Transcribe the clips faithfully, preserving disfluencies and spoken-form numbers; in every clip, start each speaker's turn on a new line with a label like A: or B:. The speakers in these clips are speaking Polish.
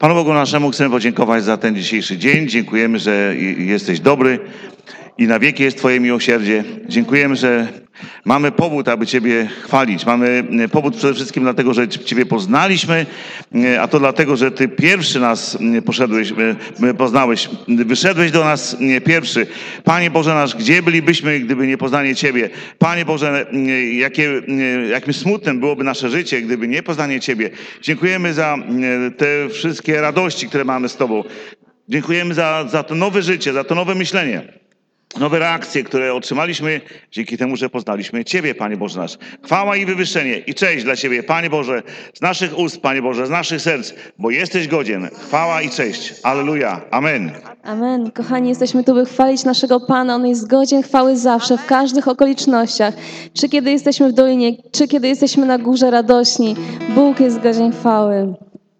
A: Panu Bogu naszemu chcemy podziękować za ten dzisiejszy dzień. Dziękujemy, że jesteś dobry i na wieki jest Twoje miłosierdzie. Dziękujemy, że mamy powód, aby Ciebie chwalić. Mamy powód przede wszystkim dlatego, że Ciebie poznaliśmy, a to dlatego, że Ty pierwszy nas poszedłeś, poznałeś, wyszedłeś do nas pierwszy. Panie Boże nasz, gdzie bylibyśmy, gdyby nie poznanie Ciebie? Panie Boże, jakie, jakim smutnym byłoby nasze życie, gdyby nie poznanie Ciebie. Dziękujemy za te wszystkie radości, które mamy z Tobą. Dziękujemy za, za to nowe życie, za to nowe myślenie. Nowe reakcje, które otrzymaliśmy dzięki temu, że poznaliśmy Ciebie, Panie Boże nasz. Chwała i wywyższenie i cześć dla Ciebie, Panie Boże, z naszych ust, Panie Boże, z naszych serc, bo jesteś godzien. Chwała i cześć. Alleluja. Amen.
B: Amen. Kochani, jesteśmy tu, by chwalić naszego Pana. On jest godzien chwały zawsze, w każdych okolicznościach. Czy kiedy jesteśmy w dolinie, czy kiedy jesteśmy na górze radośni. Bóg jest godzien chwały.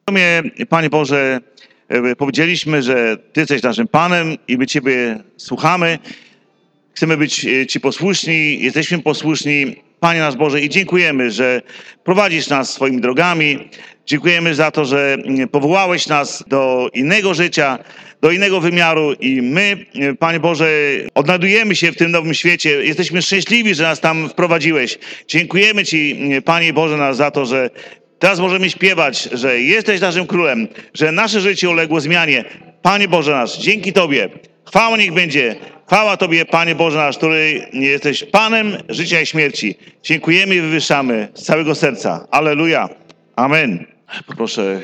A: Panie Boże, powiedzieliśmy, że Ty jesteś naszym Panem i my Ciebie słuchamy. Chcemy być Ci posłuszni, jesteśmy posłuszni, Panie nasz Boże, i dziękujemy, że prowadzisz nas swoimi drogami. Dziękujemy za to, że powołałeś nas do innego życia, do innego wymiaru i my, Panie Boże, odnajdujemy się w tym nowym świecie. Jesteśmy szczęśliwi, że nas tam wprowadziłeś. Dziękujemy Ci, Panie Boże, za to, że teraz możemy śpiewać, że jesteś naszym królem, że nasze życie uległo zmianie. Panie Boże nasz, dzięki Tobie. Chwała niech będzie. Chwała Tobie, Panie Boże nasz, który jesteś Panem życia i śmierci. Dziękujemy i wywyższamy z całego serca. Alleluja. Amen. Poproszę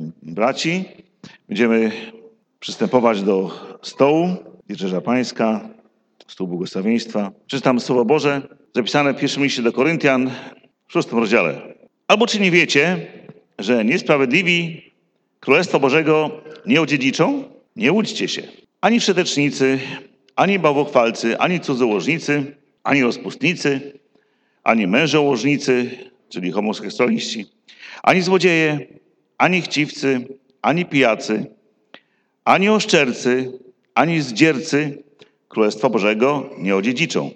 A: braci. Będziemy przystępować do stołu. Wieczerza Pańska, stół błogosławieństwa. Czytam Słowo Boże, zapisane w pierwszym liście do Koryntian, w szóstym rozdziale. Albo czy nie wiecie, że niesprawiedliwi Królestwa Bożego nie odziedziczą? Nie łudźcie się. Ani wszetecznicy, ani bałwochwalcy, ani cudzołożnicy, ani rozpustnicy, ani mężołożnicy, czyli homoseksualiści, ani złodzieje, ani chciwcy, ani pijacy, ani oszczercy, ani zdziercy Królestwa Bożego nie odziedziczą.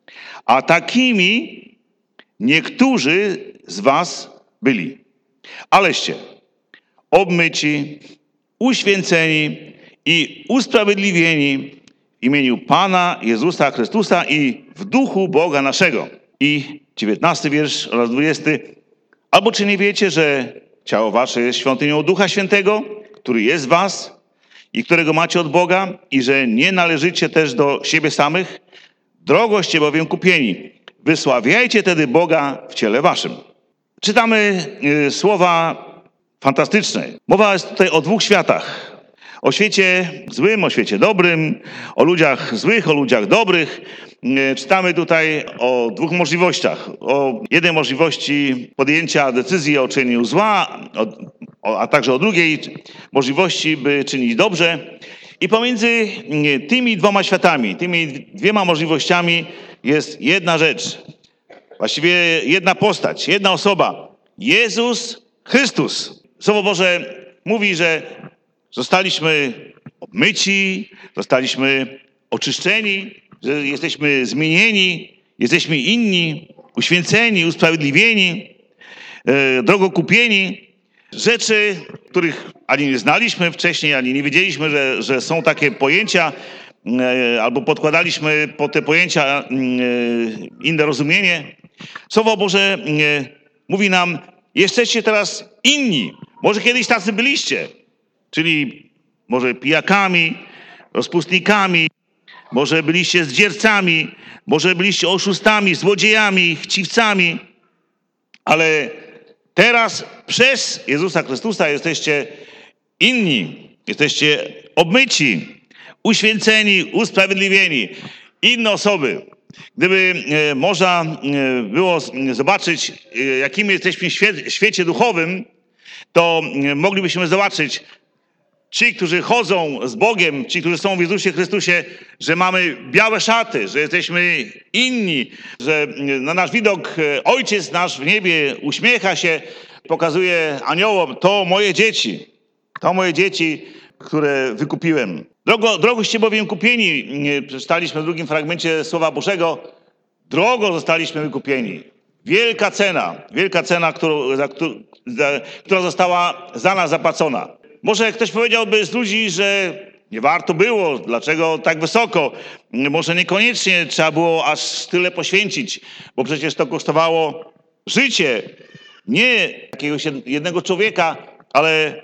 A: A takimi niektórzy z was byli. Aleście obmyci, uświęceni i usprawiedliwieni w imieniu Pana Jezusa Chrystusa i w duchu Boga naszego. I dziewiętnasty wiersz oraz dwudziesty. Albo czy nie wiecie, że ciało wasze jest świątynią Ducha Świętego, który jest w was i którego macie od Boga i że nie należycie też do siebie samych? Drogoście bowiem kupieni. Wysławiajcie tedy Boga w ciele waszym. Czytamy y, słowa fantastyczne. Mowa jest tutaj o dwóch światach. O świecie złym, o świecie dobrym, o ludziach złych, o ludziach dobrych. Y, czytamy tutaj o dwóch możliwościach. O jednej możliwości podjęcia decyzji o czynieniu zła, o, o, a także o drugiej możliwości, by czynić dobrze. I pomiędzy tymi dwoma światami, tymi dwiema możliwościami jest jedna rzecz. Właściwie jedna postać, jedna osoba. Jezus Chrystus. Słowo Boże mówi, że zostaliśmy obmyci, zostaliśmy oczyszczeni, że jesteśmy zmienieni, jesteśmy inni, uświęceni, usprawiedliwieni, e, drogo kupieni. Rzeczy, których ani nie znaliśmy wcześniej, ani nie wiedzieliśmy, że, że są takie pojęcia, e, albo podkładaliśmy pod te pojęcia e, inne rozumienie. Słowo Boże e, mówi nam, jesteście teraz inni. Może kiedyś tacy byliście, czyli może pijakami, rozpustnikami, może byliście zdziercami, może byliście oszustami, złodziejami, chciwcami, ale teraz przez Jezusa Chrystusa jesteście inni, jesteście obmyci, uświęceni, usprawiedliwieni. Inne osoby. Gdyby e, można e, było zobaczyć, e, jakim jesteśmy w świecie, świecie duchowym, to e, moglibyśmy zobaczyć ci, którzy chodzą z Bogiem, ci, którzy są w Jezusie Chrystusie, że mamy białe szaty, że jesteśmy inni, że na nasz widok Ojciec nasz w niebie uśmiecha się, pokazuje aniołom, to moje dzieci, to moje dzieci, które wykupiłem. Drogo, drogoście bowiem kupieni, przeczytaliśmy w drugim fragmencie Słowa Bożego, drogo zostaliśmy wykupieni. Wielka cena, wielka cena, którą, za, za, która została za nas zapłacona. Może ktoś powiedziałby z ludzi, że nie warto było, dlaczego tak wysoko? Może niekoniecznie trzeba było aż tyle poświęcić, bo przecież to kosztowało życie. Nie jakiegoś jednego człowieka, ale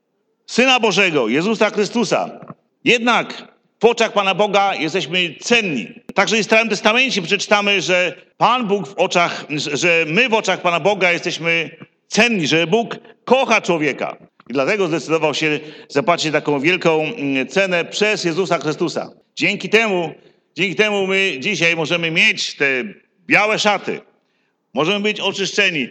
A: Syna Bożego, Jezusa Chrystusa. Jednak w oczach Pana Boga jesteśmy cenni. Także i w Starym Testamencie przeczytamy, że Pan Bóg w oczach, że my w oczach Pana Boga jesteśmy cenni, że Bóg kocha człowieka. I dlatego zdecydował się zapłacić taką wielką cenę przez Jezusa Chrystusa. Dzięki temu, dzięki temu my dzisiaj możemy mieć te białe szaty. Możemy być oczyszczeni.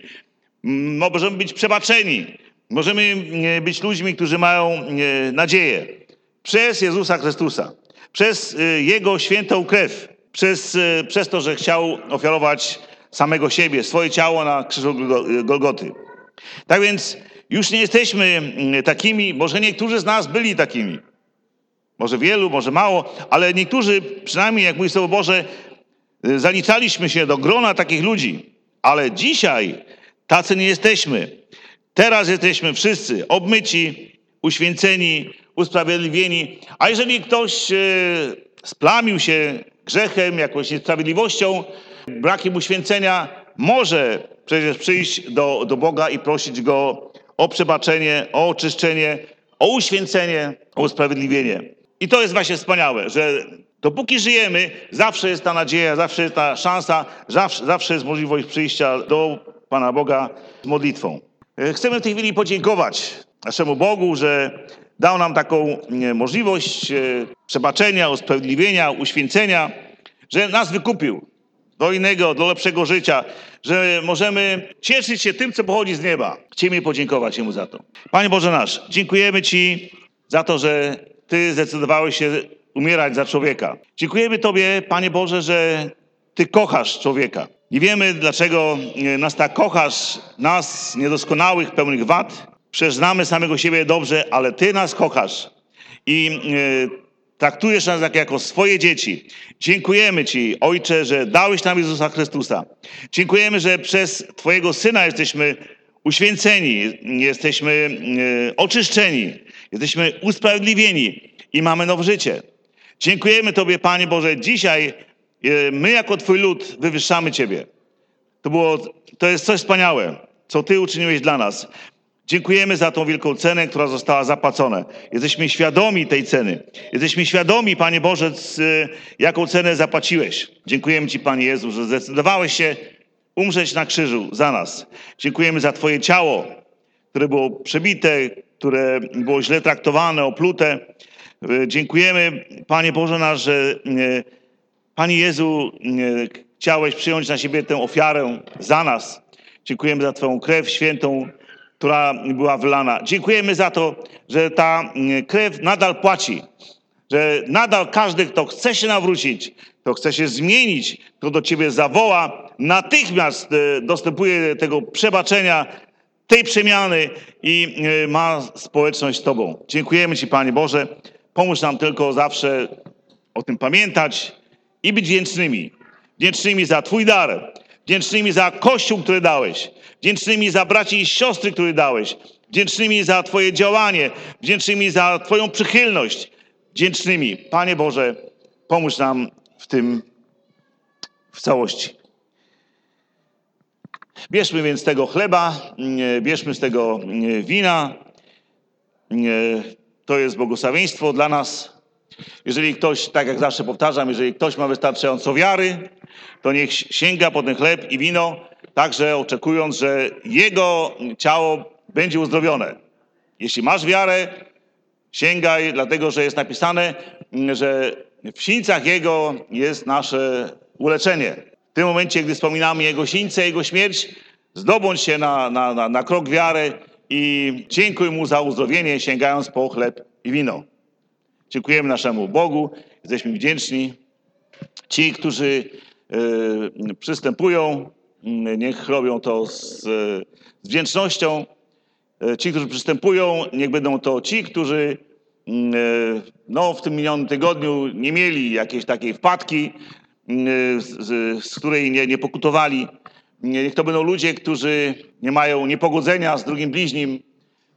A: Możemy być przebaczeni. Możemy być ludźmi, którzy mają nadzieję. Przez Jezusa Chrystusa. Przez Jego świętą krew. Przez, przez to, że chciał ofiarować samego siebie, swoje ciało na krzyżu Golgoty. Tak więc już nie jesteśmy takimi, może niektórzy z nas byli takimi. Może wielu, może mało, ale niektórzy, przynajmniej jak mówi Słowo Boże, zaliczaliśmy się do grona takich ludzi. Ale dzisiaj tacy nie jesteśmy. Teraz jesteśmy wszyscy obmyci, uświęceni, usprawiedliwieni. A jeżeli ktoś e, splamił się grzechem, jakąś niesprawiedliwością, brakiem uświęcenia, może przecież przyjść do, do Boga i prosić Go o przebaczenie, o oczyszczenie, o uświęcenie, o usprawiedliwienie. I to jest właśnie wspaniałe, że dopóki żyjemy, zawsze jest ta nadzieja, zawsze jest ta szansa, zawsze, zawsze jest możliwość przyjścia do Pana Boga z modlitwą. Chcemy w tej chwili podziękować naszemu Bogu, że dał nam taką możliwość przebaczenia, usprawiedliwienia, uświęcenia, że nas wykupił do innego, do lepszego życia, że możemy cieszyć się tym, co pochodzi z nieba. Chcemy podziękować Jemu za to. Panie Boże nasz, dziękujemy Ci za to, że Ty zdecydowałeś się umierać za człowieka. Dziękujemy Tobie, Panie Boże, że Ty kochasz człowieka. Nie wiemy, dlaczego nas tak kochasz, nas niedoskonałych, pełnych wad. Przecież znamy samego siebie dobrze, ale Ty nas kochasz i e, traktujesz nas jak, jako swoje dzieci. Dziękujemy Ci, Ojcze, że dałeś nam Jezusa Chrystusa. Dziękujemy, że przez Twojego Syna jesteśmy uświęceni, jesteśmy e, oczyszczeni, jesteśmy usprawiedliwieni i mamy nowe życie. Dziękujemy Tobie, Panie Boże, dzisiaj my jako Twój lud wywyższamy Ciebie. To było, to jest coś wspaniałe, co Ty uczyniłeś dla nas. Dziękujemy za tą wielką cenę, która została zapłacona. Jesteśmy świadomi tej ceny. Jesteśmy świadomi, Panie Boże, jaką cenę zapłaciłeś. Dziękujemy Ci, Panie Jezu, że zdecydowałeś się umrzeć na krzyżu za nas. Dziękujemy za Twoje ciało, które było przebite, które było źle traktowane, oplute. Dziękujemy, Panie Boże nasz, że Panie Jezu, chciałeś przyjąć na siebie tę ofiarę za nas. Dziękujemy za Twoją krew świętą, która była wylana. Dziękujemy za to, że ta krew nadal płaci. Że nadal każdy, kto chce się nawrócić, kto chce się zmienić, kto do Ciebie zawoła, natychmiast dostępuje tego przebaczenia, tej przemiany i ma społeczność z Tobą. Dziękujemy Ci, Panie Boże. Pomóż nam tylko zawsze o tym pamiętać i być wdzięcznymi. Wdzięcznymi za Twój dar. Wdzięcznymi za Kościół, który dałeś. Wdzięcznymi za braci i siostry, które dałeś. Wdzięcznymi za Twoje działanie. Wdzięcznymi za Twoją przychylność. Wdzięcznymi. Panie Boże, pomóż nam w tym w całości. Bierzmy więc z tego chleba, bierzmy z tego wina. To jest błogosławieństwo dla nas. Jeżeli ktoś, tak jak zawsze powtarzam, jeżeli ktoś ma wystarczająco wiary, to niech sięga po ten chleb i wino, także oczekując, że jego ciało będzie uzdrowione. Jeśli masz wiarę, sięgaj, dlatego że jest napisane, że w sińcach Jego jest nasze uleczenie. W tym momencie, gdy wspominamy Jego sińce, Jego śmierć, zdobądź się na, na, na, na krok wiary i dziękuj Mu za uzdrowienie, sięgając po chleb i wino. Dziękujemy naszemu Bogu, jesteśmy wdzięczni. Ci, którzy y, przystępują, y, niech robią to z, y, z wdzięcznością. Y, ci, którzy przystępują, niech będą to ci, którzy y, no, w tym minionym tygodniu nie mieli jakiejś takiej wpadki, y, z, z której nie, nie pokutowali. Niech to będą ludzie, którzy nie mają niepogodzenia z drugim bliźnim.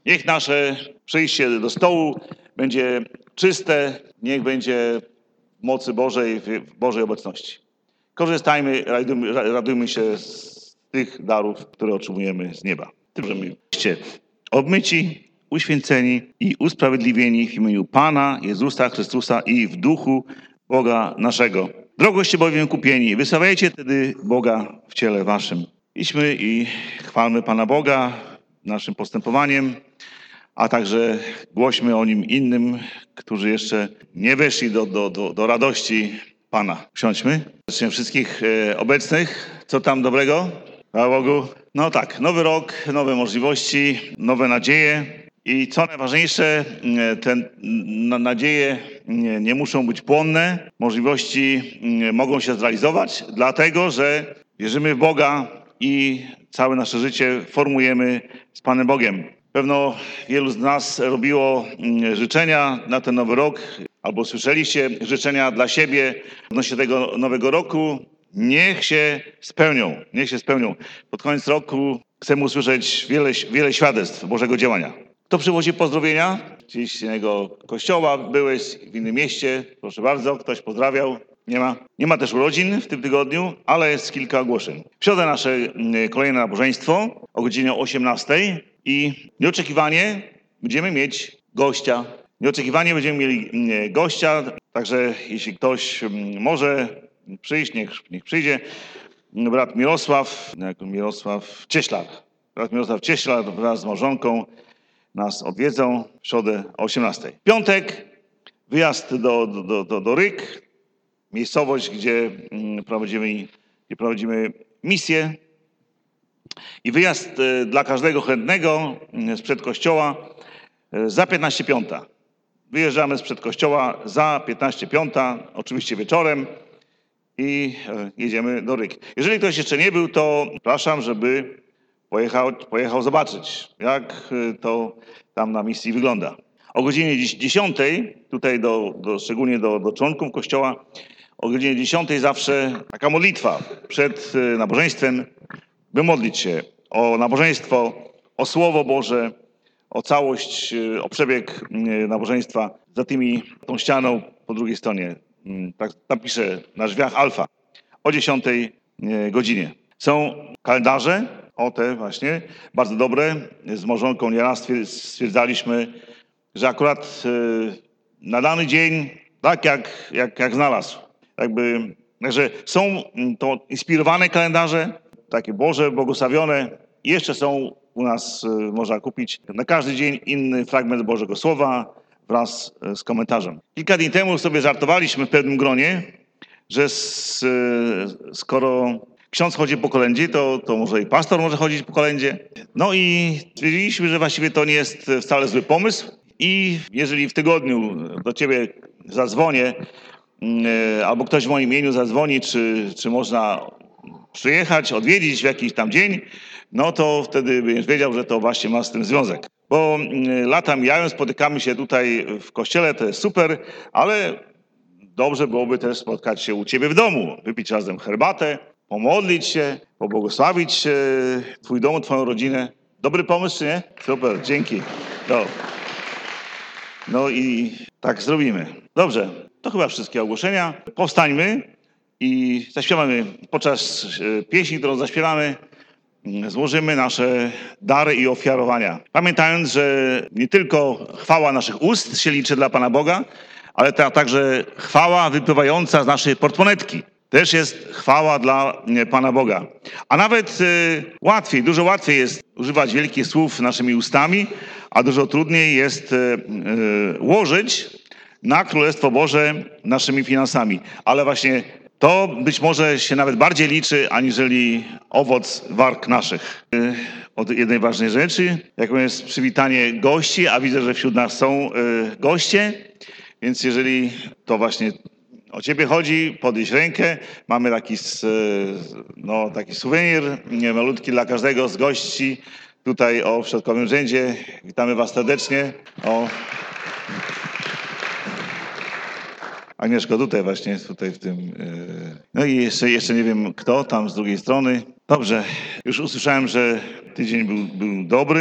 A: Niech nasze przyjście do stołu będzie czyste, niech będzie w mocy Bożej, w Bożej obecności. Korzystajmy, radujmy, radujmy się z tych darów, które otrzymujemy z nieba. Możemy być obmyci, uświęceni i usprawiedliwieni w imieniu Pana Jezusa Chrystusa i w duchu Boga naszego. Drogoście bowiem kupieni, wysławiajcie wtedy Boga w ciele waszym. Idźmy i chwalmy Pana Boga naszym postępowaniem, a także głośmy o Nim innym, którzy jeszcze nie weszli do, do, do, do radości Pana. Usiądźmy. Życzę wszystkich e, obecnych. Co tam dobrego? Chwała Bogu. No tak, nowy rok, nowe możliwości, nowe nadzieje. I co najważniejsze, te nadzieje nie muszą być płonne. Możliwości mogą się zrealizować, dlatego że wierzymy w Boga i całe nasze życie formujemy z Panem Bogiem. Pewno wielu z nas robiło życzenia na ten nowy rok, albo słyszeliście życzenia dla siebie odnośnie tego nowego roku. Niech się spełnią, niech się spełnią. Pod koniec roku chcemy usłyszeć wiele, wiele świadectw Bożego działania. Kto przywozi pozdrowienia? Gdzieś z innego kościoła byłeś, w innym mieście. Proszę bardzo, ktoś pozdrawiał. Nie ma. Nie ma też urodzin w tym tygodniu, ale jest kilka ogłoszeń. W środę nasze kolejne nabożeństwo o godzinie osiemnastej i nieoczekiwanie będziemy mieć gościa. Nieoczekiwanie będziemy mieli gościa, także jeśli ktoś może przyjść, niech, niech przyjdzie. Brat Mirosław, Mirosław Cieślar. Brat Mirosław Cieślar wraz z małżonką nas odwiedzą w środę o osiemnastej. Piątek, wyjazd do, do, do, do Ryk, miejscowość, gdzie prowadzimy, gdzie prowadzimy misję. I wyjazd dla każdego chętnego sprzed kościoła za piętnaście piąta. Wyjeżdżamy sprzed kościoła za piętnaście piąta, oczywiście wieczorem i jedziemy do Ryk. Jeżeli ktoś jeszcze nie był, to zapraszam, żeby pojechał, pojechał zobaczyć, jak to tam na misji wygląda. O godzinie dziesiątej, tutaj do, do, szczególnie do, do członków kościoła, o godzinie dziesiątej zawsze taka modlitwa przed nabożeństwem, by modlić się o nabożeństwo, o Słowo Boże, o całość, o przebieg nabożeństwa za tymi, tą ścianą po drugiej stronie. Tak, tam pisze na drzwiach Alfa o dziesiątej godzinie. Są kalendarze, o te właśnie, bardzo dobre. Z małżonką nieraz stwierdzaliśmy, że akurat na dany dzień, tak jak, jak, jak znalazł. Jakby, także są to inspirowane kalendarze, takie Boże, błogosławione. I jeszcze są u nas, można kupić na każdy dzień inny fragment Bożego Słowa wraz z komentarzem. Kilka dni temu sobie żartowaliśmy w pewnym gronie, że z, skoro ksiądz chodzi po kolędzie, to, to może i pastor może chodzić po kolędzie. No i stwierdziliśmy, że właściwie to nie jest wcale zły pomysł. I jeżeli w tygodniu do ciebie zadzwonię, albo ktoś w moim imieniu zadzwoni, czy, czy można przyjechać, odwiedzić w jakiś tam dzień, no to wtedy będziesz wiedział, że to właśnie ma z tym związek. Bo lata mijają, spotykamy się tutaj w kościele, to jest super, ale dobrze byłoby też spotkać się u ciebie w domu, wypić razem herbatę, pomodlić się, pobłogosławić twój dom, twoją rodzinę. Dobry pomysł, czy nie? Super, dzięki. No, no i tak zrobimy. Dobrze, to chyba wszystkie ogłoszenia. Powstańmy i zaśpiewamy. Podczas pieśni, którą zaśpiewamy, złożymy nasze dary i ofiarowania. Pamiętając, że nie tylko chwała naszych ust się liczy dla Pana Boga, ale ta, także chwała wypływająca z naszej portmonetki. Też jest chwała dla Pana Boga. A nawet y, łatwiej, dużo łatwiej jest używać wielkich słów naszymi ustami, a dużo trudniej jest y, y, łożyć na Królestwo Boże naszymi finansami. Ale właśnie to być może się nawet bardziej liczy, aniżeli owoc warg naszych. Y, od jednej ważnej rzeczy, jaką jest przywitanie gości, a widzę, że wśród nas są y, goście, więc jeżeli to właśnie o ciebie chodzi, podnieś rękę. Mamy taki, no, taki suwenir nie, malutki dla każdego z gości tutaj o w środkowym rzędzie. Witamy was serdecznie. O. Agnieszko, tutaj właśnie, tutaj w tym. No i jeszcze, jeszcze nie wiem kto tam z drugiej strony. Dobrze, już usłyszałem, że tydzień był, był dobry.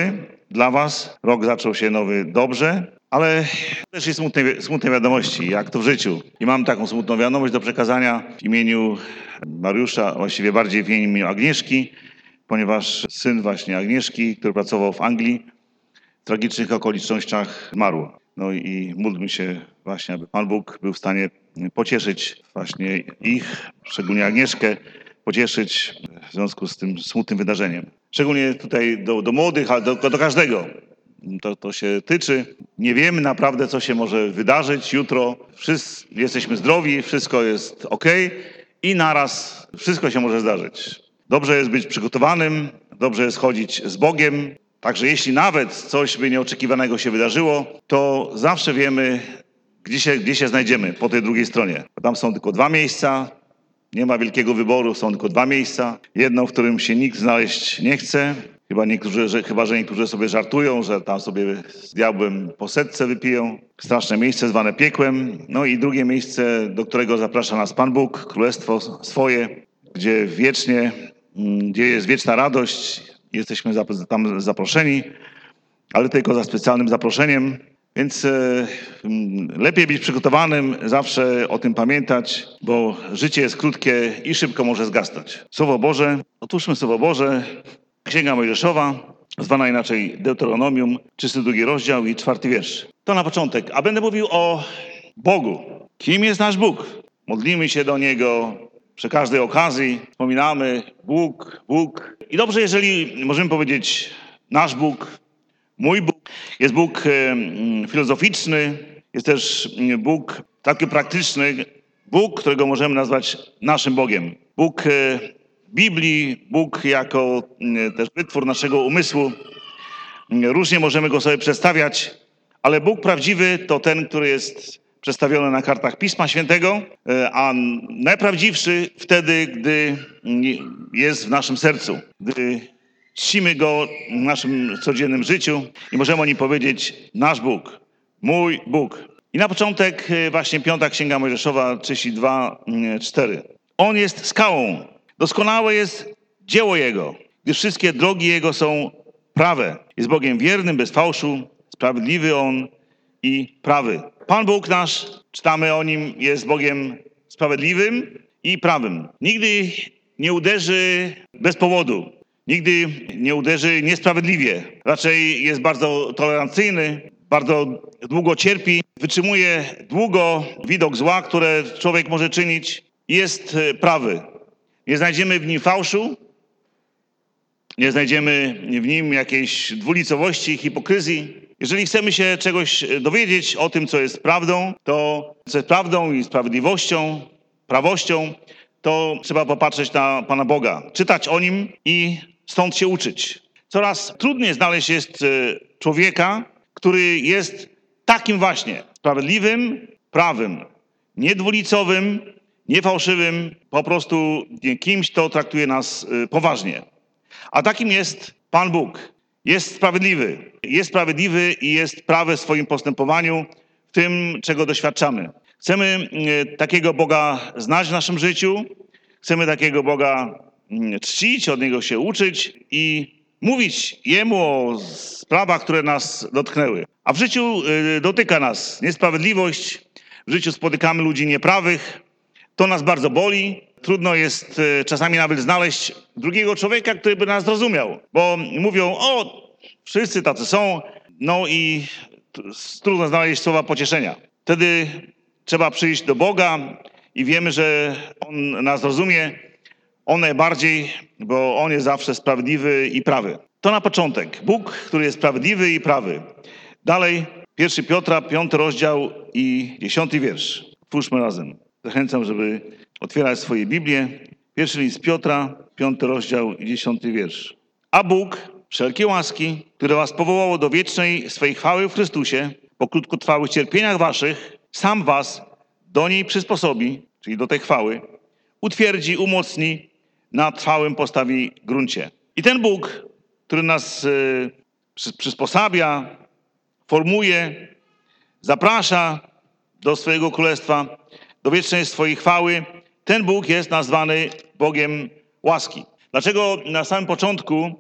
A: dla was. Rok zaczął się nowy dobrze, ale też jest smutne, smutne wiadomości, jak to w życiu. I mam taką smutną wiadomość do przekazania w imieniu Mariusza, właściwie bardziej w imieniu Agnieszki, ponieważ syn właśnie Agnieszki, który pracował w Anglii, w tragicznych okolicznościach zmarł. No i módlmy się właśnie, aby Pan Bóg był w stanie pocieszyć właśnie ich, szczególnie Agnieszkę, pocieszyć w związku z tym smutnym wydarzeniem. Szczególnie tutaj do, do młodych, ale do, do każdego to, to się tyczy. Nie wiemy naprawdę, co się może wydarzyć jutro. Wszyscy jesteśmy zdrowi, wszystko jest ok i naraz wszystko się może zdarzyć. Dobrze jest być przygotowanym, dobrze jest chodzić z Bogiem. Także jeśli nawet coś by nieoczekiwanego się wydarzyło, to zawsze wiemy, gdzie się, gdzie się znajdziemy po tej drugiej stronie. Bo tam są tylko dwa miejsca, nie ma wielkiego wyboru, są tylko dwa miejsca. Jedno, w którym się nikt znaleźć nie chce. Chyba, niektórzy, że, chyba że niektórzy sobie żartują, że tam sobie z diabłem po setce wypiją. Straszne miejsce zwane piekłem. No i drugie miejsce, do którego zaprasza nas Pan Bóg, królestwo swoje, gdzie wiecznie, gdzie jest wieczna radość. Jesteśmy tam zaproszeni, ale tylko za specjalnym zaproszeniem. Więc e, lepiej być przygotowanym, zawsze o tym pamiętać, bo życie jest krótkie i szybko może zgasnąć. Słowo Boże, otwórzmy Słowo Boże, Księga Mojżeszowa, zwana inaczej Deuteronomium, trzydziesty drugi rozdział i czwarty wiersz. To na początek, a będę mówił o Bogu. Kim jest nasz Bóg? Modlimy się do Niego przy każdej okazji, wspominamy Bóg, Bóg. I dobrze, jeżeli możemy powiedzieć nasz Bóg, mój Bóg. Jest Bóg e, filozoficzny, jest też Bóg taki praktyczny, Bóg, którego możemy nazwać naszym Bogiem. Bóg e, Biblii, Bóg jako e, też wytwór naszego umysłu. E, różnie możemy go sobie przedstawiać, ale Bóg prawdziwy to ten, który jest przedstawiony na kartach Pisma Świętego, e, a najprawdziwszy wtedy, gdy jest w naszym sercu, gdy czcimy Go w naszym codziennym życiu i możemy o Nim powiedzieć nasz Bóg, mój Bóg. I na początek właśnie piąta Księga Mojżeszowa, trzydzieści dwa, cztery. On jest skałą, doskonałe jest dzieło Jego, gdyż wszystkie drogi Jego są prawe. Jest Bogiem wiernym, bez fałszu, sprawiedliwy On i prawy. Pan Bóg nasz, czytamy o Nim, jest Bogiem sprawiedliwym i prawym. Nigdy nie uderzy bez powodu. Nigdy nie uderzy niesprawiedliwie. Raczej jest bardzo tolerancyjny, bardzo długo cierpi, wytrzymuje długo widok zła, które człowiek może czynić i jest prawy. Nie znajdziemy w nim fałszu, nie znajdziemy w nim jakiejś dwulicowości, hipokryzji. Jeżeli chcemy się czegoś dowiedzieć o tym, co jest prawdą, to co jest prawdą i sprawiedliwością, prawością, to trzeba popatrzeć na Pana Boga, czytać o Nim i stąd się uczyć. Coraz trudniej znaleźć jest człowieka, który jest takim właśnie sprawiedliwym, prawym, nie dwulicowym, nie fałszywym, po prostu kimś, kto traktuje nas poważnie. A takim jest Pan Bóg. Jest sprawiedliwy. Jest sprawiedliwy i jest prawy w swoim postępowaniu, w tym, czego doświadczamy. Chcemy takiego Boga znać w naszym życiu, chcemy takiego Boga czcić, od Niego się uczyć i mówić Jemu o sprawach, które nas dotknęły. A w życiu dotyka nas niesprawiedliwość, w życiu spotykamy ludzi nieprawych, to nas bardzo boli. Trudno jest czasami nawet znaleźć drugiego człowieka, który by nas zrozumiał, bo mówią, o, wszyscy tacy są, no i trudno znaleźć słowa pocieszenia. Wtedy trzeba przyjść do Boga i wiemy, że On nas rozumie, On najbardziej, bo On jest zawsze sprawiedliwy i prawy. To na początek. Bóg, który jest sprawiedliwy i prawy. Dalej, pierwszy Piotra, piąty rozdział i dziesiąty wiersz. Twórzmy razem. Zachęcam, żeby otwierać swoje Biblię. Pierwszy list Piotra, piąty rozdział i dziesiąty wiersz. A Bóg wszelkie łaski, które was powołało do wiecznej swej chwały w Chrystusie, po krótkotrwałych cierpieniach waszych, sam was do niej przysposobi, czyli do tej chwały, utwierdzi, umocni, na trwałym postawi gruncie. I ten Bóg, który nas y, przysposabia, formuje, zaprasza do swojego królestwa, do wiecznej swojej chwały, ten Bóg jest nazwany Bogiem łaski. Dlaczego na samym początku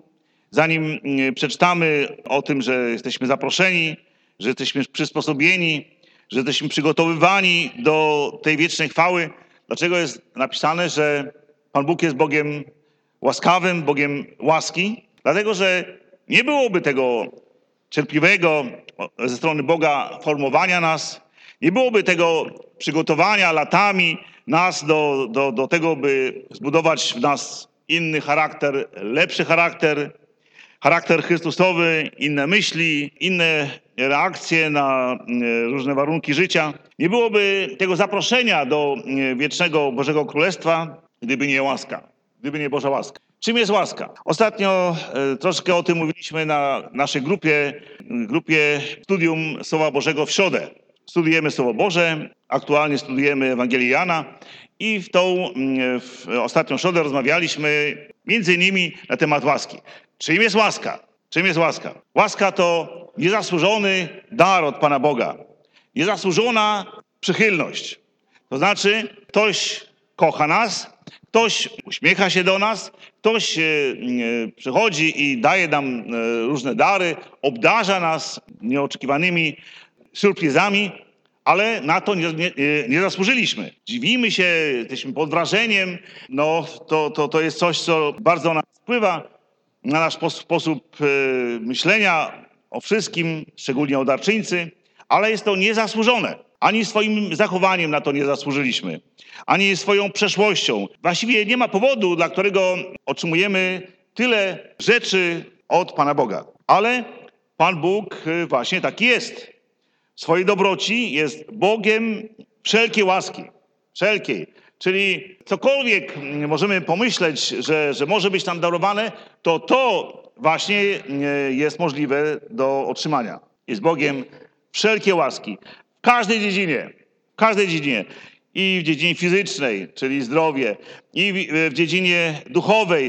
A: zanim przeczytamy o tym, że jesteśmy zaproszeni, że jesteśmy przysposobieni, że jesteśmy przygotowywani do tej wiecznej chwały. Dlaczego jest napisane, że Pan Bóg jest Bogiem łaskawym, Bogiem łaski? Dlatego, że nie byłoby tego cierpliwego ze strony Boga formowania nas, nie byłoby tego przygotowania latami nas do, do, do tego, by zbudować w nas inny charakter, lepszy charakter, charakter Chrystusowy, inne myśli, inne reakcje na różne warunki życia. Nie byłoby tego zaproszenia do wiecznego Bożego Królestwa, gdyby nie łaska, gdyby nie Boża łaska. Czym jest łaska? Ostatnio e, troszkę o tym mówiliśmy na naszej grupie, grupie studium Słowa Bożego w środę. Studiujemy Słowo Boże, aktualnie studujemy Ewangelię Jana i w tą w ostatnią środę rozmawialiśmy między innymi na temat łaski. Czym jest łaska? Czym jest łaska? Łaska to niezasłużony dar od Pana Boga. Niezasłużona przychylność. To znaczy ktoś kocha nas, ktoś uśmiecha się do nas, ktoś e, e, przychodzi i daje nam e, różne dary, obdarza nas nieoczekiwanymi surprizami, ale na to nie, nie, nie zasłużyliśmy. Dziwimy się, jesteśmy pod wrażeniem, no to, to, to jest coś, co bardzo na nas wpływa, na nasz sposób e, myślenia o wszystkim, szczególnie o darczyńcy, ale jest to niezasłużone. Ani swoim zachowaniem na to nie zasłużyliśmy, ani swoją przeszłością. Właściwie nie ma powodu, dla którego otrzymujemy tyle rzeczy od Pana Boga. Ale Pan Bóg właśnie taki jest. W swojej dobroci jest Bogiem wszelkiej łaski. Wszelkiej. Czyli cokolwiek możemy pomyśleć, że, że może być nam darowane, to to właśnie jest możliwe do otrzymania. Jest Bogiem wszelkiej łaski. W każdej dziedzinie, w każdej dziedzinie. I w dziedzinie fizycznej, czyli zdrowie, i w, w dziedzinie duchowej,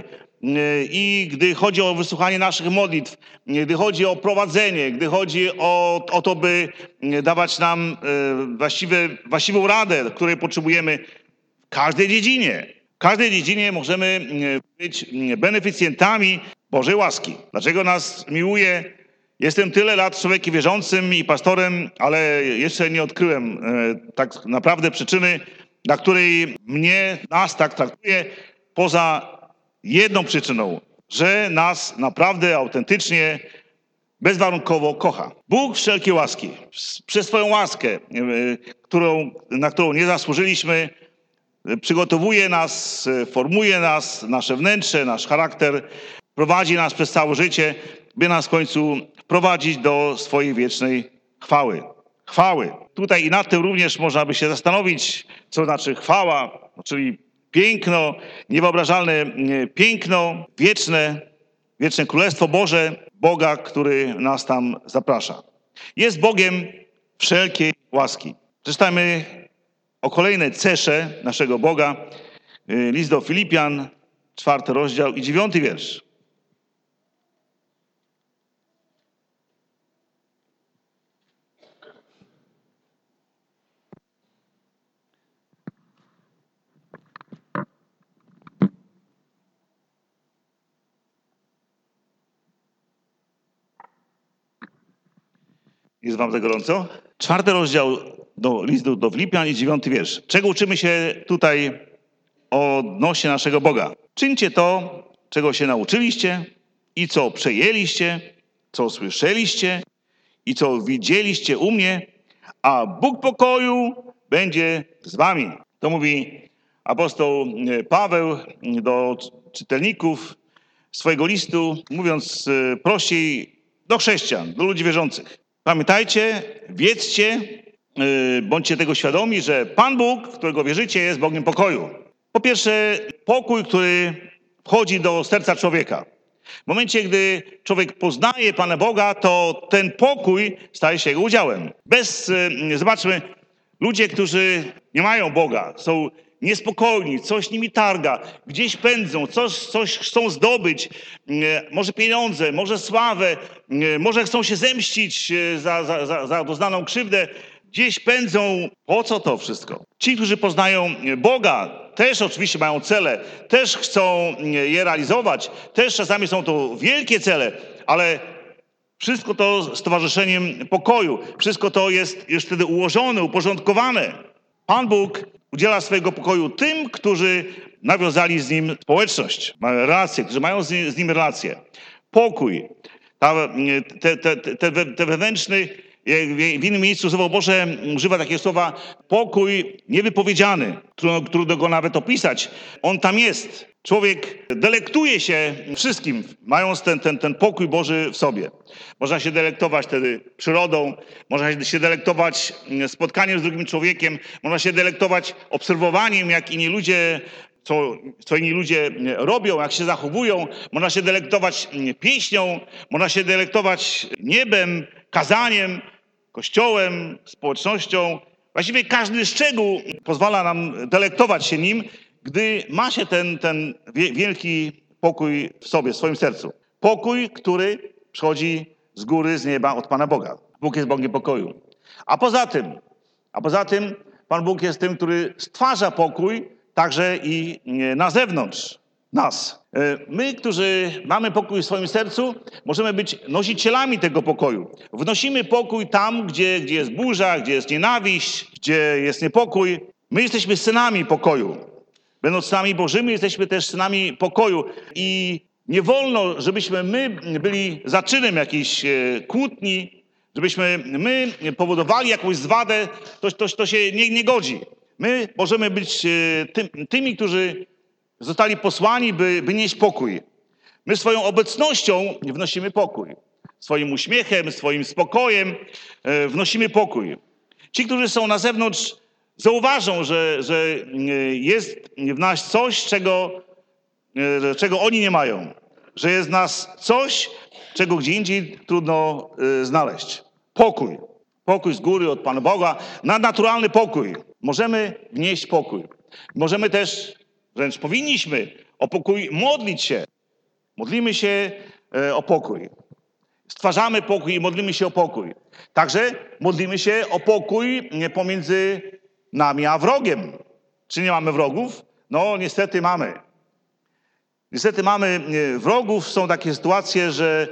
A: i gdy chodzi o wysłuchanie naszych modlitw, gdy chodzi o prowadzenie, gdy chodzi o, o to, by dawać nam właściwe, właściwą radę, której potrzebujemy. W każdej dziedzinie, w każdej dziedzinie możemy być beneficjentami Bożej łaski. Dlaczego nas miłuje? Jestem tyle lat człowiekiem wierzącym i pastorem, ale jeszcze nie odkryłem e, tak naprawdę przyczyny, dla której mnie, nas tak traktuje, poza jedną przyczyną, że nas naprawdę, autentycznie, bezwarunkowo kocha. Bóg wszelkiej łaski, przez swoją łaskę, e, którą, na którą nie zasłużyliśmy, przygotowuje nas, formuje nas, nasze wnętrze, nasz charakter, prowadzi nas przez całe życie, by nas w końcu prowadzić do swojej wiecznej chwały. Chwały. Tutaj i nad tym również można by się zastanowić, co znaczy chwała, czyli piękno, niewyobrażalne piękno, wieczne, wieczne Królestwo Boże, Boga, który nas tam zaprasza. Jest Bogiem wszelkiej łaski. Przeczytajmy o kolejnej cesze naszego Boga. List do Filipian, czwarty rozdział i dziewiąty wiersz. Jest wam za gorąco? Czwarty rozdział do listu do Filipian i dziewiąty wiersz. Czego uczymy się tutaj odnośnie naszego Boga? Czyńcie to, czego się nauczyliście i co przejęliście, co słyszeliście i co widzieliście u mnie, a Bóg pokoju będzie z wami. To mówi apostoł Paweł do czytelników swojego listu, mówiąc prościej, do chrześcijan, do ludzi wierzących. Pamiętajcie, wiedzcie, bądźcie tego świadomi, że Pan Bóg, w którego wierzycie, jest Bogiem pokoju. Po pierwsze, pokój, który wchodzi do serca człowieka. W momencie, gdy człowiek poznaje Pana Boga, to ten pokój staje się jego udziałem. Bez, zobaczmy, ludzie, którzy nie mają Boga, są niespokojni, coś nimi targa, gdzieś pędzą, coś, coś chcą zdobyć, może pieniądze, może sławę, może chcą się zemścić za, za, za, za doznaną krzywdę. gdzieś pędzą. Po co to wszystko? Ci, którzy poznają Boga, też oczywiście mają cele, też chcą je realizować, też czasami są to wielkie cele, ale wszystko to z towarzyszeniem pokoju. Wszystko to jest już wtedy ułożone, uporządkowane. Pan Bóg udziela swojego pokoju tym, którzy nawiązali z Nim społeczność, mają relacje, którzy mają z Nim, z nim relacje. Pokój, ta, te, te, te, te wewnętrzny, w innym miejscu Słowo Boże używa takiego słowa pokój niewypowiedziany. Trudno, trudno go nawet opisać. On tam jest. Człowiek delektuje się wszystkim, mając ten, ten, ten pokój Boży w sobie. Można się delektować wtedy przyrodą, można się delektować spotkaniem z drugim człowiekiem, można się delektować obserwowaniem, jak inni ludzie, co, co inni ludzie robią, jak się zachowują. Można się delektować pieśnią, można się delektować niebem, kazaniem, kościołem, społecznością. Właściwie każdy szczegół pozwala nam delektować się nim, gdy ma się ten, ten wielki pokój w sobie, w swoim sercu. Pokój, który przychodzi z góry, z nieba, od Pana Boga. Bóg jest Bogiem pokoju. A poza tym, a poza tym Pan Bóg jest tym, który stwarza pokój także i na zewnątrz nas. My, którzy mamy pokój w swoim sercu, możemy być nosicielami tego pokoju. Wnosimy pokój tam, gdzie, gdzie jest burza, gdzie jest nienawiść, gdzie jest niepokój. My jesteśmy synami pokoju. Będąc synami Bożymi, jesteśmy też synami pokoju. I nie wolno, żebyśmy my byli zaczynem jakiejś kłótni, żebyśmy my powodowali jakąś zwadę. To, to, to się nie, nie godzi. My możemy być tym, tymi, którzy zostali posłani, by, by nieść pokój. My swoją obecnością wnosimy pokój. Swoim uśmiechem, swoim spokojem wnosimy pokój. Ci, którzy są na zewnątrz, zauważą, że, że jest w nas coś, czego, czego oni nie mają. Że jest w nas coś, czego gdzie indziej trudno znaleźć. Pokój. Pokój z góry od Pana Boga. Nadnaturalny pokój. Możemy wnieść pokój. Możemy też, wręcz powinniśmy o pokój modlić się. Modlimy się o pokój. Stwarzamy pokój i modlimy się o pokój. Także modlimy się o pokój pomiędzy nami a wrogiem. Czy nie mamy wrogów? No niestety mamy. Niestety mamy wrogów. Są takie sytuacje, że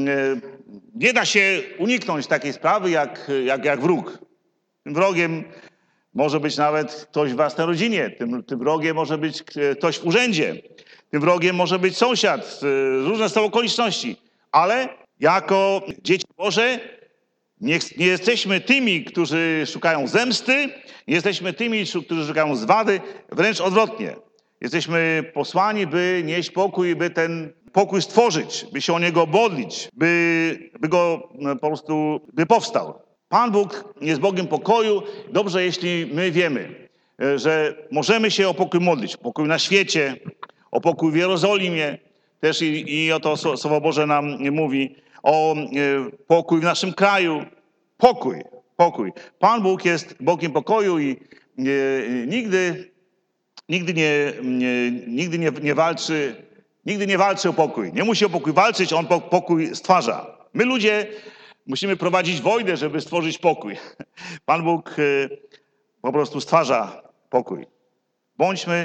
A: nie da się uniknąć takiej sprawy jak, jak, jak wróg. Tym wrogiem może być nawet ktoś w własnej rodzinie. Tym, tym wrogiem może być ktoś w urzędzie. Tym wrogiem może być sąsiad. Różne są okoliczności. Ale jako dzieci Boże nie, nie jesteśmy tymi, którzy szukają zemsty. Nie jesteśmy tymi, którzy szukają zwady. Wręcz odwrotnie. Jesteśmy posłani, by nieść pokój, by ten pokój stworzyć, by się o niego modlić, by, by go po prostu, by powstał. Pan Bóg jest Bogiem pokoju. Dobrze, jeśli my wiemy, że możemy się o pokój modlić. Pokój na świecie, o pokój w Jerozolimie. Też i, i o to Słowo Boże nam mówi. O pokój w naszym kraju. Pokój, pokój. Pan Bóg jest Bogiem pokoju i nie, nigdy, nigdy, nie, nie, nigdy nie, nie walczy, nigdy nie walczy o pokój. Nie musi o pokój walczyć, On pokój stwarza. My ludzie musimy prowadzić wojnę, żeby stworzyć pokój. Pan Bóg po prostu stwarza pokój. Bądźmy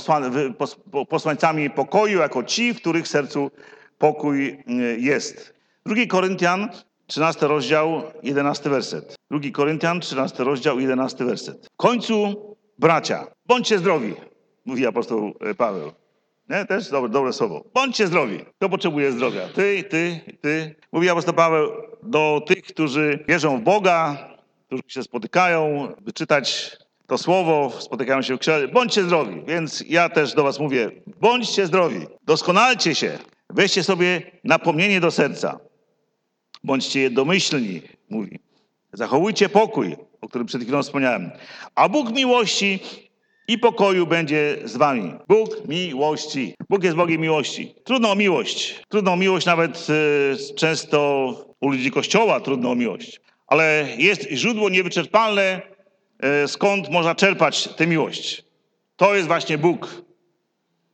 A: posłańcami pokoju, jako ci, w których sercu pokój jest. Drugi Koryntian, trzynasty rozdział, jedenasty werset. Drugi Koryntian, trzynasty rozdział, jedenasty werset. W końcu, bracia, bądźcie zdrowi, mówi apostoł Paweł. Nie? Też dobre, dobre słowo. Bądźcie zdrowi. Kto potrzebuje zdrowia? Ty, ty, ty. Mówi apostoł Paweł do tych, którzy wierzą w Boga, którzy się spotykają, by czytać to słowo, spotykają się w księdze. Bądźcie zdrowi. Więc ja też do was mówię, bądźcie zdrowi. Doskonalcie się. Weźcie sobie napomnienie do serca. Bądźcie jednomyślni, mówi. Zachowujcie pokój, o którym przed chwilą wspomniałem. A Bóg miłości i pokoju będzie z wami. Bóg miłości. Bóg jest Bogiem miłości. Trudno o miłość. Trudno o miłość nawet y, często u ludzi Kościoła, trudno o miłość. Ale jest źródło niewyczerpalne, y, skąd można czerpać tę miłość. To jest właśnie Bóg.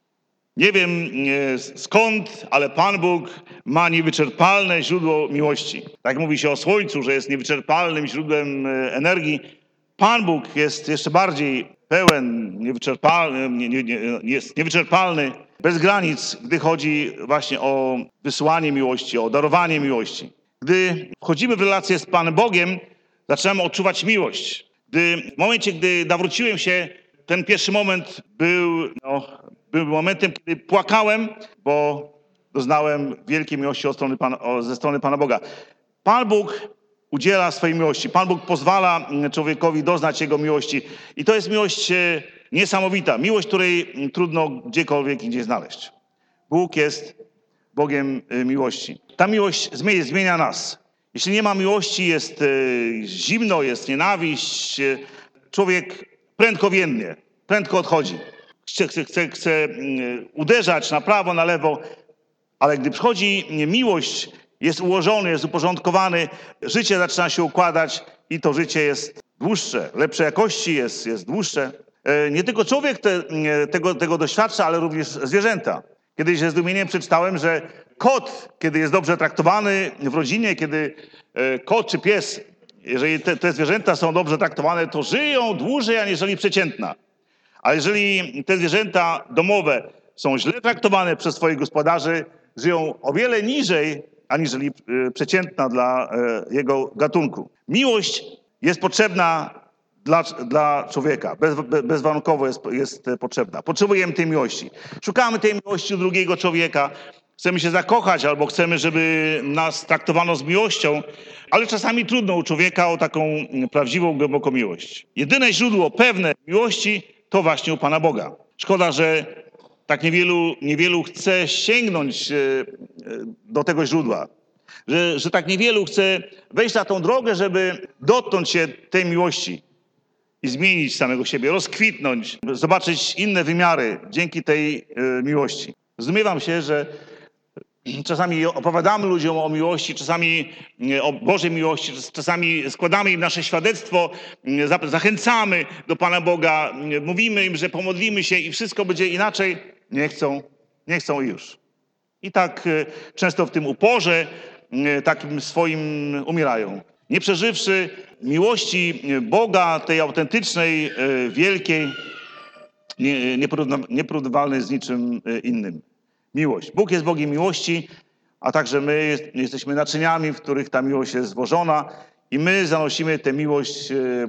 A: Nie wiem e, skąd, ale Pan Bóg ma niewyczerpalne źródło miłości. Tak mówi się o Słońcu, że jest niewyczerpalnym źródłem e, energii. Pan Bóg jest jeszcze bardziej pełen, niewyczerpalny, nie, nie, nie, jest niewyczerpalny, bez granic, gdy chodzi właśnie o wysłanie miłości, o darowanie miłości. Gdy wchodzimy w relację z Panem Bogiem, zaczynamy odczuwać miłość. Gdy, w momencie, gdy nawróciłem się, ten pierwszy moment był, no, był momentem, kiedy płakałem, bo doznałem wielkiej miłości od strony Pana, ze strony Pana Boga. Pan Bóg udziela swojej miłości. Pan Bóg pozwala człowiekowi doznać Jego miłości. I to jest miłość niesamowita. Miłość, której trudno gdziekolwiek indziej znaleźć. Bóg jest Bogiem miłości. Ta miłość zmienia nas. Jeśli nie ma miłości, jest zimno, jest nienawiść. Człowiek prędko więdnie, prędko odchodzi. Chce, chce, chce, chce uderzać na prawo, na lewo, ale gdy przychodzi miłość, jest ułożony, jest uporządkowany, życie zaczyna się układać i to życie jest dłuższe, lepszej jakości, jest, jest dłuższe. Nie tylko człowiek te, tego, tego doświadcza, ale również zwierzęta. Kiedyś ze zdumieniem przeczytałem, że kot, kiedy jest dobrze traktowany w rodzinie, kiedy kot czy pies, jeżeli te, te zwierzęta są dobrze traktowane, to żyją dłużej, aniżeli przeciętna. A jeżeli te zwierzęta domowe są źle traktowane przez swoich gospodarzy, żyją o wiele niżej, aniżeli przeciętna dla jego gatunku. Miłość jest potrzebna dla, dla człowieka. Bez, bezwarunkowo jest, jest potrzebna. Potrzebujemy tej miłości. Szukamy tej miłości u drugiego człowieka. Chcemy się zakochać albo chcemy, żeby nas traktowano z miłością, ale czasami trudno u człowieka o taką prawdziwą, głęboką miłość. Jedyne źródło pewne miłości to właśnie u Pana Boga. Szkoda, że tak niewielu, niewielu chce sięgnąć do tego źródła. Że, że tak niewielu chce wejść na tą drogę, żeby dotknąć się tej miłości i zmienić samego siebie, rozkwitnąć, zobaczyć inne wymiary dzięki tej miłości. Zdumiewam się, że czasami opowiadamy ludziom o miłości, czasami o Bożej miłości, czasami składamy im nasze świadectwo, zachęcamy do Pana Boga, mówimy im, że pomodlimy się i wszystko będzie inaczej. Nie chcą, nie chcą już. I tak często w tym uporze takim swoim umierają. Nie przeżywszy miłości Boga, tej autentycznej, wielkiej, nieporównywalnej z niczym innym. Miłość. Bóg jest Bogiem miłości, a także my jesteśmy naczyniami, w których ta miłość jest złożona i my zanosimy tę miłość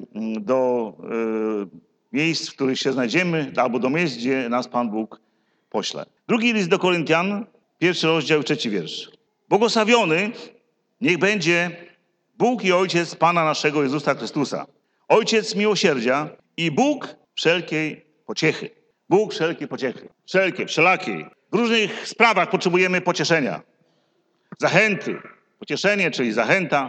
A: do miejsc, w których się znajdziemy, albo do miejsc, gdzie nas Pan Bóg pośle. Drugi list do Koryntian, pierwszy rozdział, trzeci wiersz. Błogosławiony niech będzie Bóg i Ojciec Pana naszego Jezusa Chrystusa. Ojciec miłosierdzia i Bóg wszelkiej pociechy. Bóg wszelkiej pociechy. Wszelkiej, wszelakiej. W różnych sprawach potrzebujemy pocieszenia, zachęty. Pocieszenie, czyli zachęta.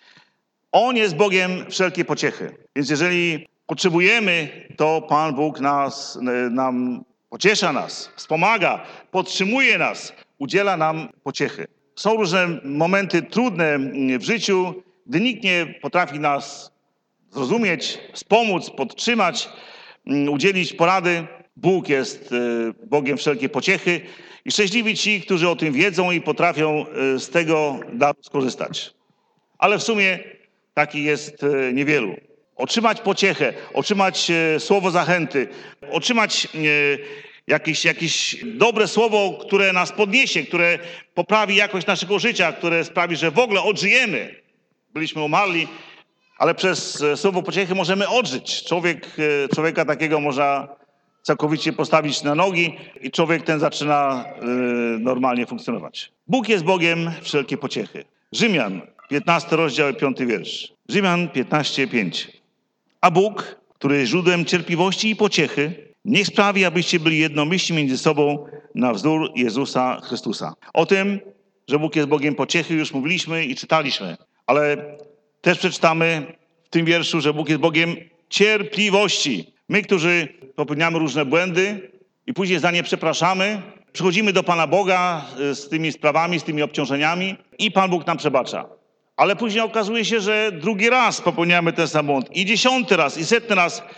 A: On jest Bogiem wszelkiej pociechy. Więc jeżeli potrzebujemy, to Pan Bóg nas, nam pociesza nas, wspomaga, podtrzymuje nas, udziela nam pociechy. Są różne momenty trudne w życiu, gdy nikt nie potrafi nas zrozumieć, wspomóc, podtrzymać, udzielić porady. Bóg jest Bogiem wszelkiej pociechy i szczęśliwi ci, którzy o tym wiedzą i potrafią z tego daru skorzystać. Ale w sumie takich jest niewielu. Otrzymać pociechę, otrzymać słowo zachęty, otrzymać jakieś, jakieś dobre słowo, które nas podniesie, które poprawi jakość naszego życia, które sprawi, że w ogóle odżyjemy. Byliśmy umarli, ale przez słowo pociechy możemy odżyć. Człowiek, człowieka takiego można całkowicie postawić na nogi i człowiek ten zaczyna y, normalnie funkcjonować. Bóg jest Bogiem wszelkiej pociechy. Rzymian, piętnasty rozdział, piąty wiersz. Rzymian piętnaście, pięć. A Bóg, który jest źródłem cierpliwości i pociechy, niech sprawi, abyście byli jednomyślni między sobą na wzór Jezusa Chrystusa. O tym, że Bóg jest Bogiem pociechy, już mówiliśmy i czytaliśmy, ale też przeczytamy w tym wierszu, że Bóg jest Bogiem cierpliwości. My, którzy popełniamy różne błędy i później za nie przepraszamy, przychodzimy do Pana Boga z tymi sprawami, z tymi obciążeniami i Pan Bóg nam przebacza. Ale później okazuje się, że drugi raz popełniamy ten sam błąd i dziesiąty raz, i setny raz.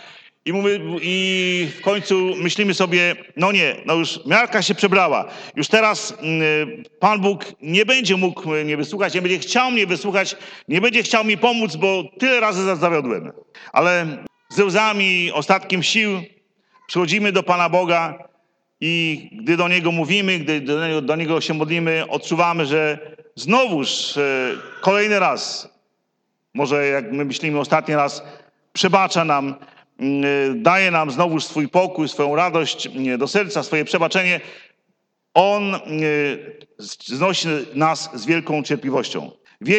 A: I, mówię, I w końcu myślimy sobie, no nie, no już miarka się przebrała. Już teraz y, Pan Bóg nie będzie mógł mnie wysłuchać, nie będzie chciał mnie wysłuchać, nie będzie chciał mi pomóc, bo tyle razy zawiodłem. Ale ze łzami, ostatkiem sił przychodzimy do Pana Boga i gdy do Niego mówimy, gdy do Niego, do Niego się modlimy, odczuwamy, że znowuż y, kolejny raz, może jak my myślimy ostatni raz, przebacza nam, daje nam znowu swój pokój, swoją radość do serca, swoje przebaczenie. On znosi nas z wielką cierpliwością. Wie,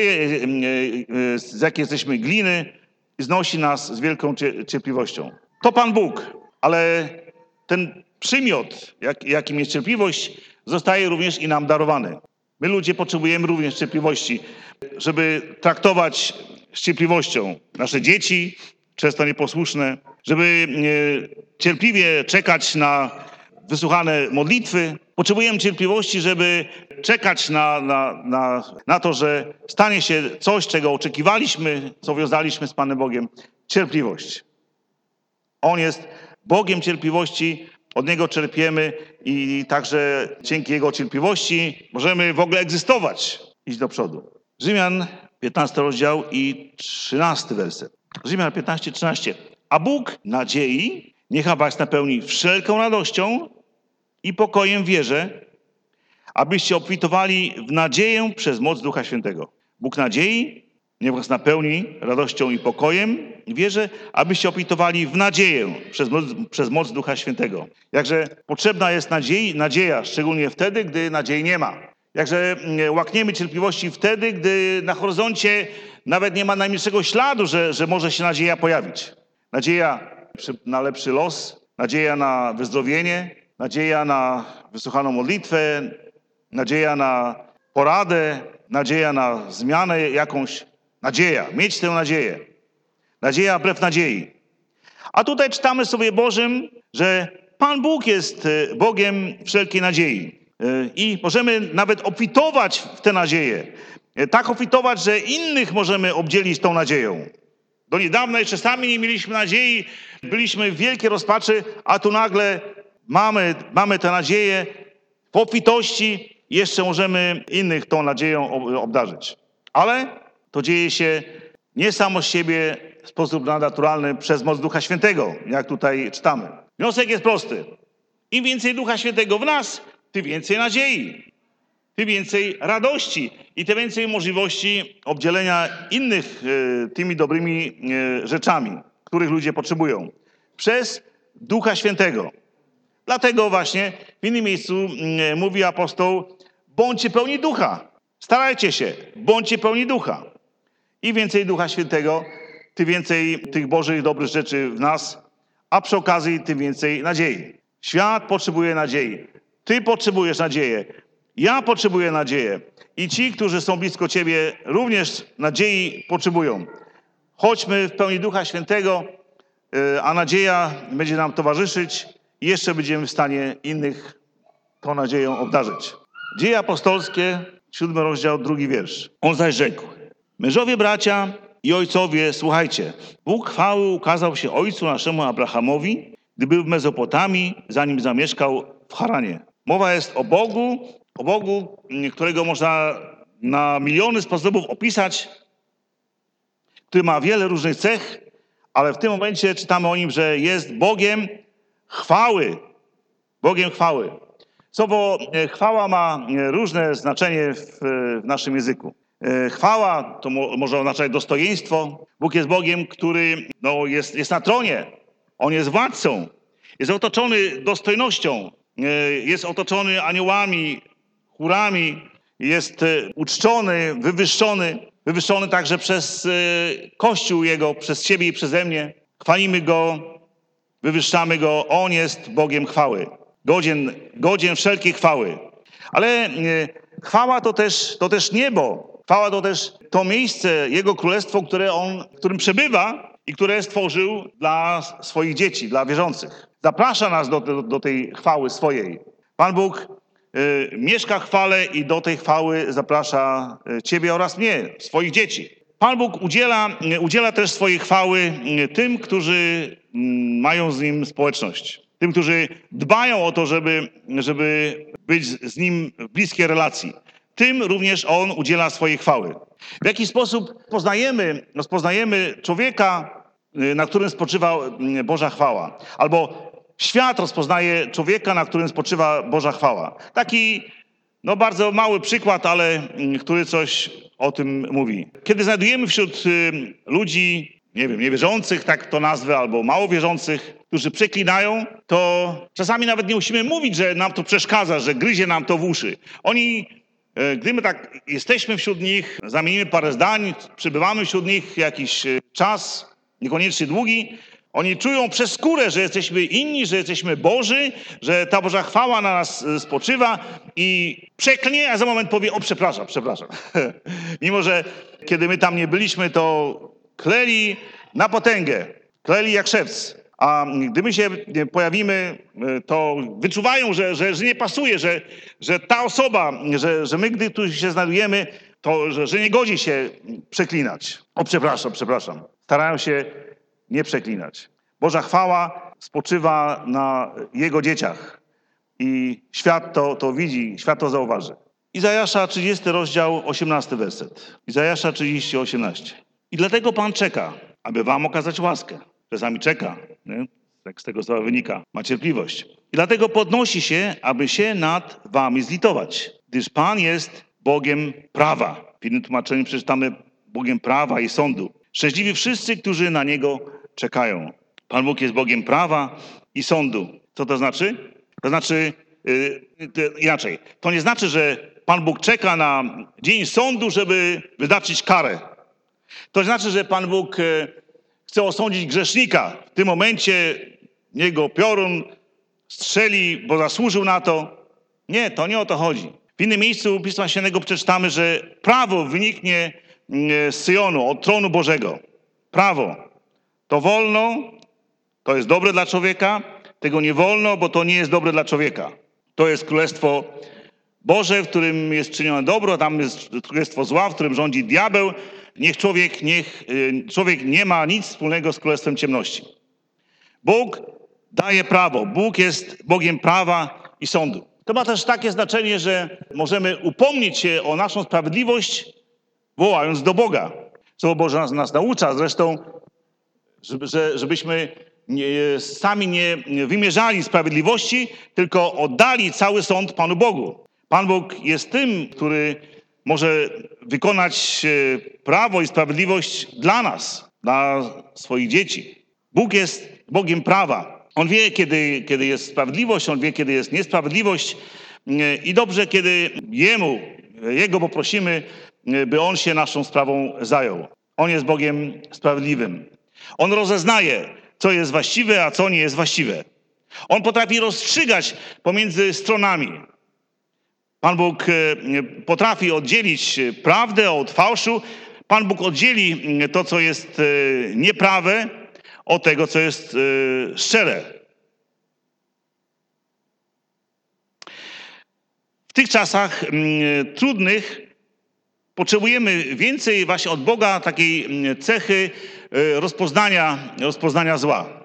A: z jakiej jesteśmy gliny, i znosi nas z wielką cierpliwością. To Pan Bóg, ale ten przymiot, jak, jakim jest cierpliwość, zostaje również i nam darowany. My ludzie potrzebujemy również cierpliwości, żeby traktować z cierpliwością nasze dzieci, często nieposłuszne, żeby cierpliwie czekać na wysłuchane modlitwy. Potrzebujemy cierpliwości, żeby czekać na, na, na, na to, że stanie się coś, czego oczekiwaliśmy, co wiązaliśmy z Panem Bogiem. Cierpliwość. On jest Bogiem cierpliwości, od Niego czerpiemy i także dzięki Jego cierpliwości możemy w ogóle egzystować, iść do przodu. Rzymian, piętnasty rozdział i trzynasty werset. Rzymian piętnaście, trzynaście. A Bóg nadziei niech was napełni wszelką radością i pokojem w wierze, abyście obfitowali w nadzieję przez moc Ducha Świętego. Bóg nadziei niech was napełni radością i pokojem w wierze, abyście obfitowali w nadzieję przez moc, przez moc Ducha Świętego. Jakże potrzebna jest nadziei, nadzieja, szczególnie wtedy, gdy nadziei nie ma. Jakże łakniemy cierpliwości wtedy, gdy na horyzoncie nawet nie ma najmniejszego śladu, że, że może się nadzieja pojawić. Nadzieja na lepszy los, nadzieja na wyzdrowienie, nadzieja na wysłuchaną modlitwę, nadzieja na poradę, nadzieja na zmianę jakąś. Nadzieja, mieć tę nadzieję. Nadzieja wbrew nadziei. A tutaj czytamy sobie Bożym, że Pan Bóg jest Bogiem wszelkiej nadziei. I możemy nawet obfitować w tę nadzieję. Tak obfitować, że innych możemy obdzielić tą nadzieją. Do niedawna jeszcze sami nie mieliśmy nadziei, byliśmy w wielkiej rozpaczy, a tu nagle mamy, mamy tę nadzieję w obfitości i jeszcze możemy innych tą nadzieją obdarzyć. Ale to dzieje się nie samo z siebie w sposób naturalny przez moc Ducha Świętego, jak tutaj czytamy. Wniosek jest prosty. Im więcej Ducha Świętego w nas, tym więcej nadziei, tym więcej radości i tym więcej możliwości obdzielenia innych e, tymi dobrymi e, rzeczami, których ludzie potrzebują. Przez Ducha Świętego. Dlatego właśnie w innym miejscu e, mówi apostoł, bądźcie pełni Ducha. Starajcie się, bądźcie pełni Ducha. Im więcej Ducha Świętego, tym więcej tych Bożych dobrych rzeczy w nas, a przy okazji tym więcej nadziei. Świat potrzebuje nadziei. Ty potrzebujesz nadziei. Ja potrzebuję nadziei. I ci, którzy są blisko Ciebie, również nadziei potrzebują. Chodźmy w pełni Ducha Świętego, a nadzieja będzie nam towarzyszyć i jeszcze będziemy w stanie innych tą nadzieją obdarzyć. Dzieje apostolskie, siódmy rozdział, drugi wiersz. On zaś rzekł: mężowie bracia i ojcowie, słuchajcie. Bóg chwały ukazał się ojcu naszemu Abrahamowi, gdy był w Mezopotamii, zanim zamieszkał w Haranie. Mowa jest o Bogu, o Bogu, którego można na miliony sposobów opisać, który ma wiele różnych cech, ale w tym momencie czytamy o nim, że jest Bogiem chwały. Bogiem chwały. Słowo chwała ma różne znaczenie w, w naszym języku. Chwała to mo, może oznaczać dostojeństwo. Bóg jest Bogiem, który no, jest, jest na tronie. On jest władcą. Jest otoczony dostojnością. Jest otoczony aniołami, chórami. Jest uczczony, wywyższony. Wywyższony także przez Kościół Jego, przez Ciebie i przeze mnie. Chwalimy Go, wywyższamy Go. On jest Bogiem chwały. Godzien, godzien wszelkiej chwały. Ale chwała to też, to też niebo. Chwała to też to miejsce, Jego królestwo, które On, w którym przebywa i które stworzył dla swoich dzieci, dla wierzących. Zaprasza nas do, do, do tej chwały swojej. Pan Bóg y, mieszka w chwale i do tej chwały zaprasza Ciebie oraz mnie, swoich dzieci. Pan Bóg udziela, udziela też swojej chwały tym, którzy mm, mają z nim społeczność. Tym, którzy dbają o to, żeby, żeby być z nim w bliskiej relacji. Tym również on udziela swojej chwały. W jaki sposób poznajemy, rozpoznajemy człowieka, na którym spoczywa Boża chwała. Albo świat rozpoznaje człowieka, na którym spoczywa Boża chwała. Taki no, bardzo mały przykład, ale który coś o tym mówi. Kiedy znajdujemy wśród ludzi, nie wiem, niewierzących, tak to nazwę, albo mało wierzących, którzy przeklinają, to czasami nawet nie musimy mówić, że nam to przeszkadza, że gryzie nam to w uszy. Oni, gdy my tak jesteśmy wśród nich, zamienimy parę zdań, przybywamy wśród nich jakiś czas, niekoniecznie długi, oni czują przez skórę, że jesteśmy inni, że jesteśmy Boży, że ta Boża chwała na nas spoczywa i przeklnie, a za moment powie, o przepraszam, przepraszam. Mimo, że kiedy my tam nie byliśmy, to kleli na potęgę, kleli jak szewc. A gdy my się pojawimy, to wyczuwają, że, że, że nie pasuje, że, że ta osoba, że, że my, gdy tu się znajdujemy, to że, że nie godzi się przeklinać. O przepraszam, przepraszam. Starają się nie przeklinać. Boża chwała spoczywa na Jego dzieciach i świat to, to widzi, świat to zauważy. Izajasza trzydziesty rozdział, osiemnasty werset. Izajasza trzydzieści, osiemnaście. I dlatego Pan czeka, aby wam okazać łaskę. Czasami czeka, nie? Tak z tego słowa wynika. Ma cierpliwość. I dlatego podnosi się, aby się nad wami zlitować. Gdyż Pan jest Bogiem prawa. W innym tłumaczeniu przeczytamy Bogiem prawa i sądu. Szczęśliwi wszyscy, którzy na Niego czekają. Pan Bóg jest Bogiem prawa i sądu. Co to znaczy? To znaczy, yy, to inaczej. To nie znaczy, że Pan Bóg czeka na dzień sądu, żeby wyznaczyć karę. To znaczy, że Pan Bóg yy, chce osądzić grzesznika. W tym momencie jego piorun strzeli, bo zasłużył na to. Nie, to nie o to chodzi. W innym miejscu Pisma Świętego przeczytamy, że prawo wyniknie z Syjonu, od tronu Bożego. Prawo. To wolno, to jest dobre dla człowieka, tego nie wolno, bo to nie jest dobre dla człowieka. To jest Królestwo Boże, w którym jest czynione dobro, tam jest Królestwo zła, w którym rządzi diabeł. Niech człowiek, niech człowiek nie ma nic wspólnego z Królestwem ciemności. Bóg daje prawo. Bóg jest Bogiem prawa i sądu. To ma też takie znaczenie, że możemy upomnieć się o naszą sprawiedliwość, wołając do Boga. Słowo Boże nas, nas naucza zresztą, żeby, że, żebyśmy nie, sami nie wymierzali sprawiedliwości, tylko oddali cały sąd Panu Bogu. Pan Bóg jest tym, który może wykonać prawo i sprawiedliwość dla nas, dla swoich dzieci. Bóg jest Bogiem prawa. On wie, kiedy, kiedy jest sprawiedliwość, on wie, kiedy jest niesprawiedliwość i dobrze, kiedy Jemu, Jego poprosimy, by On się naszą sprawą zajął. On jest Bogiem sprawiedliwym. On rozeznaje, co jest właściwe, a co nie jest właściwe. On potrafi rozstrzygać pomiędzy stronami. Pan Bóg potrafi oddzielić prawdę od fałszu. Pan Bóg oddzieli to, co jest nieprawe, od tego, co jest szczere. W tych czasach trudnych potrzebujemy więcej właśnie od Boga takiej cechy rozpoznania, rozpoznania zła.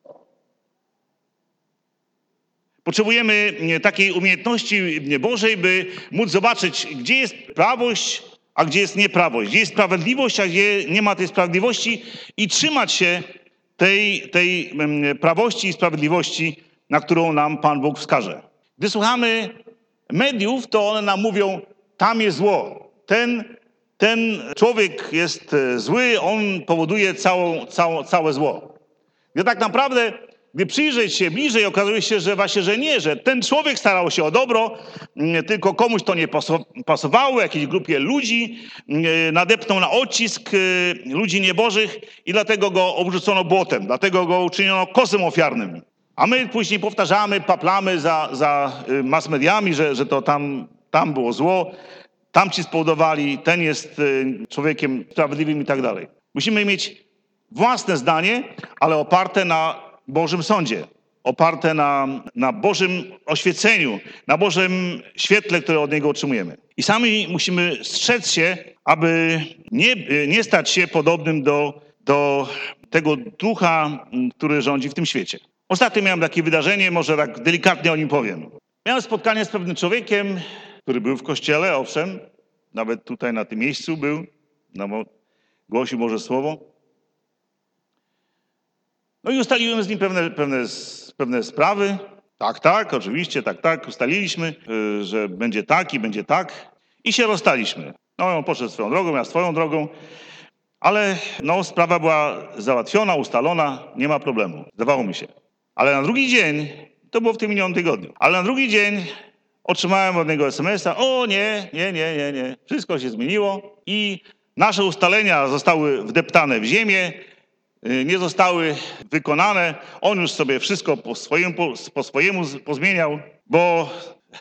A: Potrzebujemy takiej umiejętności Bożej, by móc zobaczyć, gdzie jest prawość, a gdzie jest nieprawość. Gdzie jest sprawiedliwość, a gdzie nie ma tej sprawiedliwości i trzymać się tej, tej prawości i sprawiedliwości, na którą nam Pan Bóg wskaże. Gdy słuchamy mediów, to one nam mówią, tam jest zło. Ten, ten człowiek jest zły, on powoduje całą, całą, całe zło. Gdy tak naprawdę, gdy przyjrzeć się bliżej, okazuje się, że właśnie, że nie, że ten człowiek starał się o dobro, tylko komuś to nie pasowało, jakiejś grupie ludzi, nadepnął na odcisk ludzi niebożych i dlatego go obrzucono błotem, dlatego go uczyniono kosem ofiarnym. A my później powtarzamy, paplamy za, za mass mediami, że, że to tam, tam było zło, tam ci spowodowali, ten jest człowiekiem sprawiedliwym i tak dalej. Musimy mieć własne zdanie, ale oparte na Bożym sądzie, oparte na, na Bożym oświeceniu, na Bożym świetle, które od Niego otrzymujemy. I sami musimy strzec się, aby nie, nie stać się podobnym do, do tego ducha, który rządzi w tym świecie. Ostatnio miałem takie wydarzenie, może tak delikatnie o nim powiem. Miałem spotkanie z pewnym człowiekiem, który był w kościele, owszem, nawet tutaj na tym miejscu był, no, głosił Boże Słowo. No i ustaliłem z nim pewne, pewne, pewne sprawy. Tak, tak, oczywiście, tak, tak, ustaliliśmy, yy, że będzie tak i będzie tak. I się rozstaliśmy. No on poszedł swoją drogą, ja swoją drogą. Ale no, sprawa była załatwiona, ustalona, nie ma problemu. Zdawało mi się. Ale na drugi dzień, to było w tym minionym tygodniu, ale na drugi dzień otrzymałem od niego es em es a, o nie, nie, nie, nie, nie, wszystko się zmieniło i nasze ustalenia zostały wdeptane w ziemię, nie zostały wykonane. On już sobie wszystko po swojemu, po, po swojemu pozmieniał, bo,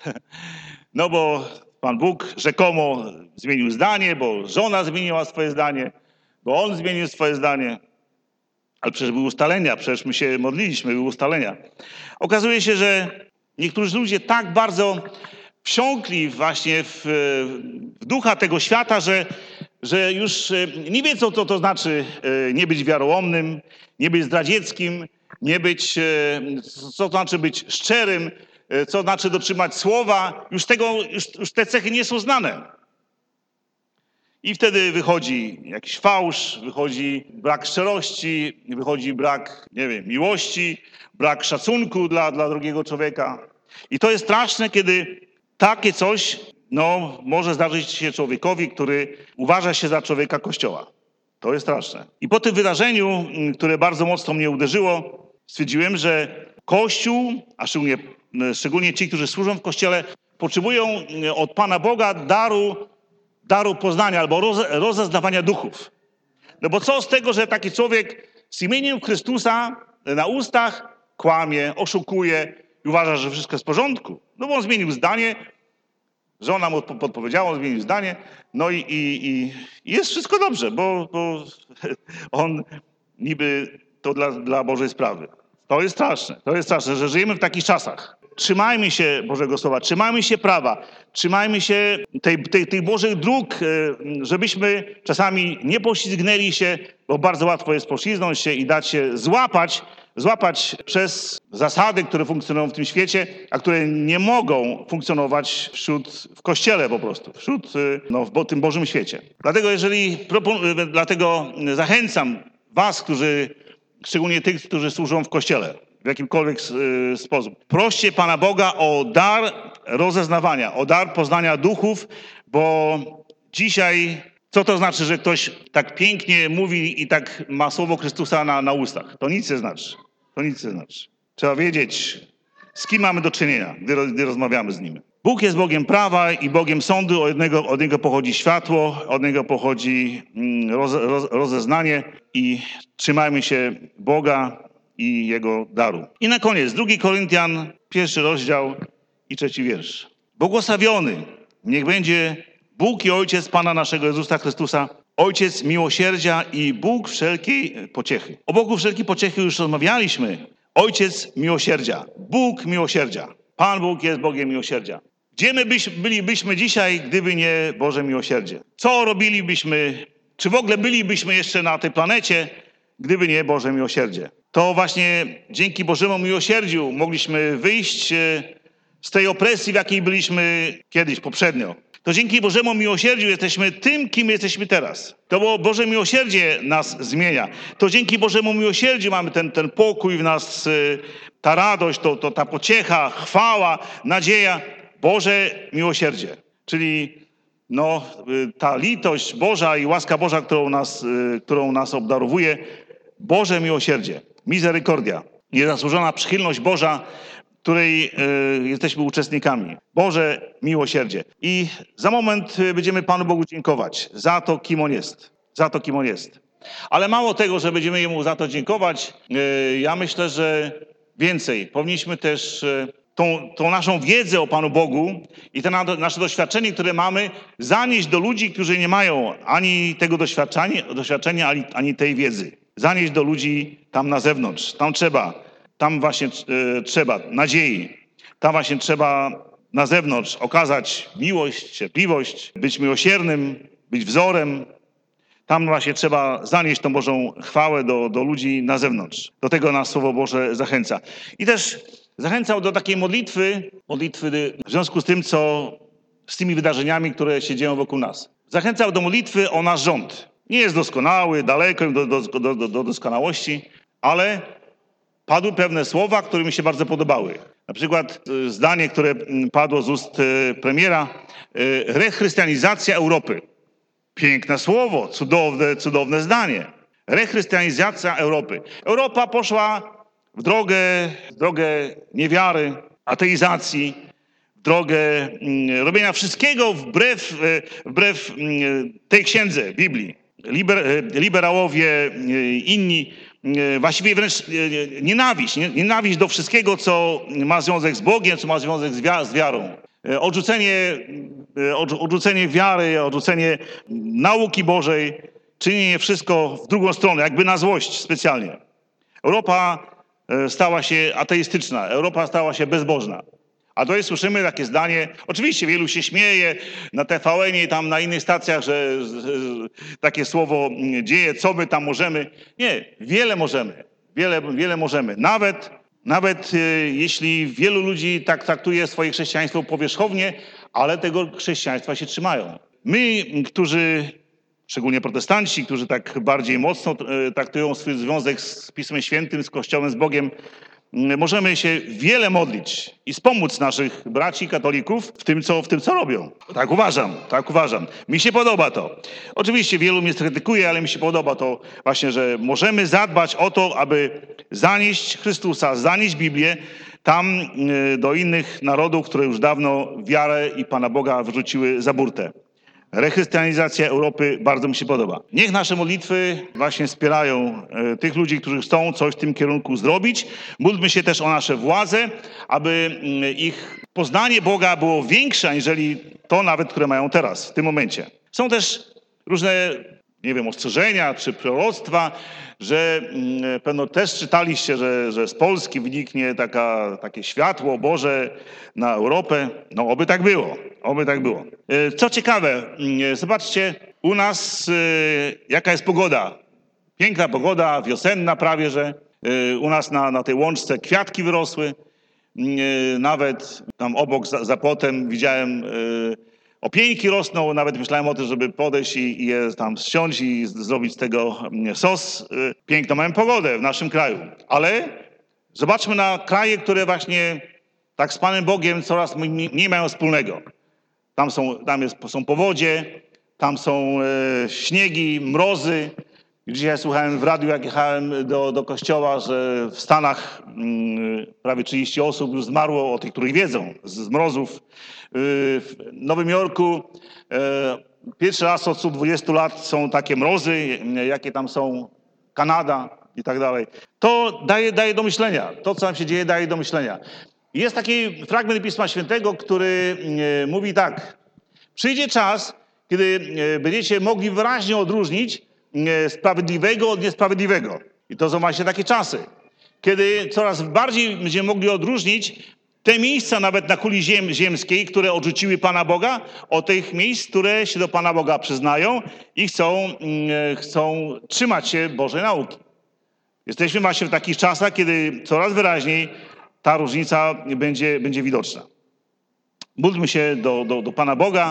A: no bo Pan Bóg rzekomo zmienił zdanie, bo żona zmieniła swoje zdanie, bo on zmienił swoje zdanie. Ale przecież były ustalenia, przecież my się modliliśmy, były ustalenia. Okazuje się, że niektórzy ludzie tak bardzo wsiąkli właśnie w, w ducha tego świata, że, że już nie wiedzą, co to znaczy nie być wiarołomnym, nie być zdradzieckim, nie być, co to znaczy być szczerym, co znaczy dotrzymać słowa. Już, tego, już, już te cechy nie są znane. I wtedy wychodzi jakiś fałsz, wychodzi brak szczerości, wychodzi brak, nie wiem, miłości, brak szacunku dla, dla drugiego człowieka. I to jest straszne, kiedy takie coś no, może zdarzyć się człowiekowi, który uważa się za człowieka Kościoła. To jest straszne. I po tym wydarzeniu, które bardzo mocno mnie uderzyło, stwierdziłem, że Kościół, a szczególnie, szczególnie ci, którzy służą w Kościele, potrzebują od Pana Boga daru daru poznania albo roz, rozeznawania duchów. No bo co z tego, że taki człowiek z imieniem Chrystusa na ustach kłamie, oszukuje i uważa, że wszystko jest w porządku. No bo on zmienił zdanie, żona mu podpowiedziała, on zmienił zdanie, no i, i, i jest wszystko dobrze, bo, bo on niby to dla, dla Bożej sprawy. To jest straszne, to jest straszne, że żyjemy w takich czasach. Trzymajmy się Bożego Słowa, trzymajmy się prawa, trzymajmy się tej, tej, tych Bożych dróg, żebyśmy czasami nie poślizgnęli się, bo bardzo łatwo jest poślizgnąć się i dać się złapać, złapać przez zasady, które funkcjonują w tym świecie, a które nie mogą funkcjonować wśród, w Kościele po prostu, wśród, no, w tym Bożym świecie. Dlatego jeżeli, dlatego zachęcam was, którzy, szczególnie tych, którzy służą w Kościele, w jakimkolwiek y, sposób. Proście Pana Boga o dar rozeznawania, o dar poznania duchów, bo dzisiaj co to znaczy, że ktoś tak pięknie mówi i tak ma słowo Chrystusa na, na ustach? To nic nie znaczy. To nic nie znaczy. Trzeba wiedzieć, z kim mamy do czynienia, gdy, gdy rozmawiamy z Nim. Bóg jest Bogiem prawa i Bogiem sądu, od Niego, od niego pochodzi światło, od Niego pochodzi mm, roz, roz, rozeznanie i trzymajmy się Boga i Jego daru. I na koniec, drugi Koryntian, pierwszy rozdział i trzeci wiersz. Błogosławiony niech będzie Bóg i Ojciec Pana naszego Jezusa Chrystusa, Ojciec miłosierdzia i Bóg wszelkiej pociechy. O Bogu wszelkiej pociechy już rozmawialiśmy. Ojciec miłosierdzia, Bóg miłosierdzia. Pan Bóg jest Bogiem miłosierdzia. Gdzie my byś, bylibyśmy dzisiaj, gdyby nie Boże miłosierdzie? Co robilibyśmy, czy w ogóle bylibyśmy jeszcze na tej planecie, gdyby nie Boże miłosierdzie? To właśnie dzięki Bożemu miłosierdziu mogliśmy wyjść z tej opresji, w jakiej byliśmy kiedyś, poprzednio. To dzięki Bożemu miłosierdziu jesteśmy tym, kim jesteśmy teraz. To bo Boże miłosierdzie nas zmienia. To dzięki Bożemu miłosierdziu mamy ten, ten pokój w nas, ta radość, to, to ta pociecha, chwała, nadzieja. Boże miłosierdzie. Czyli no, ta litość Boża i łaska Boża, którą nas, którą nas obdarowuje. Boże miłosierdzie, miserykordia, niezasłużona przychylność Boża, której y, jesteśmy uczestnikami. Boże miłosierdzie. I za moment będziemy Panu Bogu dziękować za to, kim On jest. Za to, kim On jest. Ale mało tego, że będziemy Jemu za to dziękować, y, ja myślę, że więcej. Powinniśmy też y, tą, tą naszą wiedzę o Panu Bogu i te na, nasze doświadczenie, które mamy, zanieść do ludzi, którzy nie mają ani tego doświadczenia, doświadczenia ani, ani tej wiedzy. Zanieść do ludzi tam na zewnątrz. Tam trzeba, tam właśnie y, trzeba nadziei. Tam właśnie trzeba na zewnątrz okazać miłość, cierpliwość, być miłosiernym, być wzorem. Tam właśnie trzeba zanieść tą Bożą chwałę do, do ludzi na zewnątrz. Do tego nas Słowo Boże zachęca. I też zachęcał do takiej modlitwy, modlitwy w związku z tym, co z tymi wydarzeniami, które się dzieją wokół nas. Zachęcał do modlitwy o nasz rząd. Nie jest doskonały, daleko do, do, do, do, do doskonałości, ale padły pewne słowa, które mi się bardzo podobały. Na przykład zdanie, które padło z ust premiera, rechrystianizacja Europy. Piękne słowo, cudowne, cudowne zdanie. Rechrystianizacja Europy. Europa poszła w drogę, w drogę niewiary, ateizacji, w drogę mm, robienia wszystkiego wbrew, wbrew mm, tej księdze Biblii. Liber, liberałowie, inni, właściwie wręcz nienawiść, nienawiść do wszystkiego, co ma związek z Bogiem, co ma związek z, wi- z wiarą. Odrzucenie, odrzucenie wiary, odrzucenie nauki Bożej, czynienie wszystko w drugą stronę, jakby na złość specjalnie. Europa stała się ateistyczna, Europa stała się bezbożna. A tutaj słyszymy takie zdanie, oczywiście wielu się śmieje na T V N-ie i tam na innych stacjach, że, że, że takie słowo dzieje, co my tam możemy. Nie, wiele możemy, wiele, wiele możemy. Nawet, nawet y, jeśli wielu ludzi tak traktuje swoje chrześcijaństwo powierzchownie, ale tego chrześcijaństwa się trzymają. My, którzy, szczególnie protestanci, którzy tak bardziej mocno y, traktują swój związek z Pismem Świętym, z Kościołem, z Bogiem, możemy się wiele modlić i wspomóc naszych braci katolików w tym, co, w tym, co robią. Tak uważam, tak uważam. Mi się podoba to. Oczywiście wielu mnie krytykuje, ale mi się podoba to właśnie, że możemy zadbać o to, aby zanieść Chrystusa, zanieść Biblię tam do innych narodów, które już dawno wiarę i Pana Boga wyrzuciły za burtę. Rechrystianizacja Europy bardzo mi się podoba. Niech nasze modlitwy właśnie wspierają e, tych ludzi, którzy chcą coś w tym kierunku zrobić. Módlmy się też o nasze władze, aby mm, ich poznanie Boga było większe, aniżeli to nawet, które mają teraz, w tym momencie. Są też różne, nie wiem, ostrzeżenia czy proroctwa, że mm, pewno też czytaliście, że, że z Polski wyniknie taka, takie światło Boże na Europę. No oby tak było, oby tak było. Co ciekawe, zobaczcie u nas jaka jest pogoda. Piękna pogoda, wiosenna prawie, że u nas na, na tej łączce kwiatki wyrosły. Nawet tam obok za, za płotem widziałem opieńki rosną, nawet myślałem o tym, żeby podejść i, i je tam ściąć i z, zrobić z tego sos. Piękną mamy pogodę w naszym kraju. Ale zobaczmy na kraje, które właśnie tak z Panem Bogiem coraz mniej mają wspólnego. Tam są, tam jest, są powodzie, tam są e, śniegi, mrozy. Dzisiaj słuchałem w radiu, jak jechałem do, do kościoła, że w Stanach mm, prawie trzydzieści osób już zmarło, o tych, których wiedzą, z, z mrozów. Yy, w Nowym Jorku e, pierwszy raz od stu dwudziestu lat są takie mrozy, jakie tam są, Kanada i tak dalej. To daje, daje do myślenia. To, co tam się dzieje, daje do myślenia. Jest taki fragment Pisma Świętego, który e, mówi tak. Przyjdzie czas, kiedy e, będziecie mogli wyraźnie odróżnić e, sprawiedliwego od niesprawiedliwego. I to są właśnie takie czasy, kiedy coraz bardziej będziemy mogli odróżnić te miejsca nawet na kuli ziem, ziemskiej, które odrzuciły Pana Boga, od tych miejsc, które się do Pana Boga przyznają i chcą, e, chcą trzymać się Bożej nauki. Jesteśmy właśnie w takich czasach, kiedy coraz wyraźniej ta różnica będzie, będzie widoczna. Módlmy się do, do, do Pana Boga,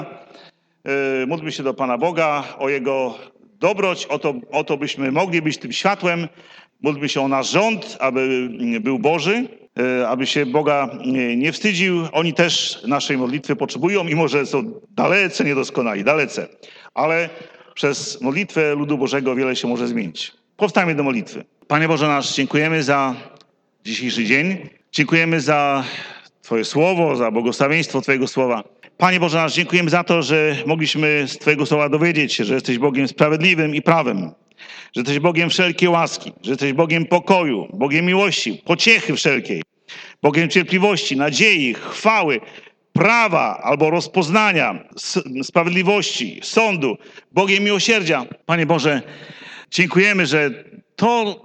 A: yy, módlmy się do Pana Boga o Jego dobroć, o to, o to, byśmy mogli być tym światłem. Módlmy się o nasz rząd, aby był Boży, yy, aby się Boga nie, nie wstydził. Oni też naszej modlitwy potrzebują, mimo że są dalece niedoskonali, dalece. Ale przez modlitwę ludu Bożego wiele się może zmienić. Powstajmy do modlitwy. Panie Boże nasz, dziękujemy za dzisiejszy dzień. Dziękujemy za Twoje słowo, za błogosławieństwo Twojego słowa. Panie Boże nasz, dziękujemy za to, że mogliśmy z Twojego słowa dowiedzieć się, że jesteś Bogiem sprawiedliwym i prawym, że jesteś Bogiem wszelkiej łaski, że jesteś Bogiem pokoju, Bogiem miłości, pociechy wszelkiej, Bogiem cierpliwości, nadziei, chwały, prawa albo rozpoznania, sprawiedliwości, sądu, Bogiem miłosierdzia. Panie Boże, dziękujemy, że to,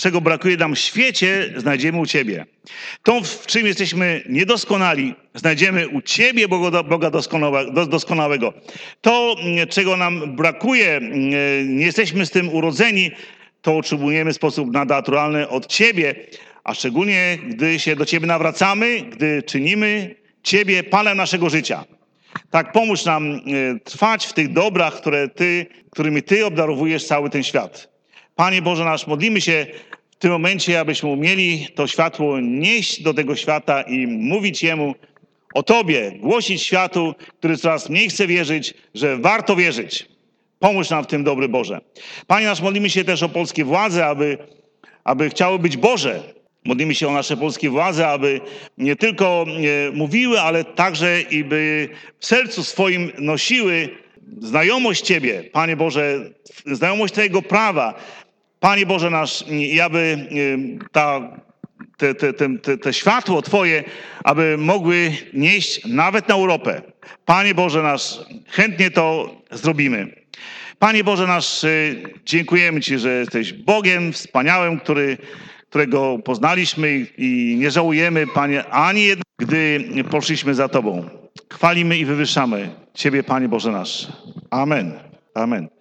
A: czego brakuje nam w świecie, znajdziemy u Ciebie. To, w czym jesteśmy niedoskonali, znajdziemy u Ciebie, Boga, Boga doskonałego, doskonałego. To, czego nam brakuje, nie jesteśmy z tym urodzeni, to otrzymujemy w sposób nadnaturalny od Ciebie, a szczególnie, gdy się do Ciebie nawracamy, gdy czynimy Ciebie Panem naszego życia. Tak, pomóż nam trwać w tych dobrach, które Ty, którymi Ty obdarowujesz cały ten świat. Panie Boże nasz, modlimy się w tym momencie, abyśmy umieli to światło nieść do tego świata i mówić Jemu o Tobie, głosić światu, który coraz mniej chce wierzyć, że warto wierzyć. Pomóż nam w tym, dobry Boże. Panie nasz, modlimy się też o polskie władze, aby, aby chciały być Boże. Modlimy się o nasze polskie władze, aby nie tylko mówiły, ale także i by w sercu swoim nosiły znajomość Ciebie, Panie Boże, znajomość Twojego prawa. Panie Boże nasz, i aby ta, te, te, te, te, te światło Twoje, aby mogły nieść nawet na Europę. Panie Boże nasz, chętnie to zrobimy. Panie Boże nasz, dziękujemy Ci, że jesteś Bogiem wspaniałym, który, którego poznaliśmy i nie żałujemy, Panie, ani jednego, gdy poszliśmy za Tobą. Chwalimy i wywyższamy Ciebie, Panie Boże nasz. Amen. Amen.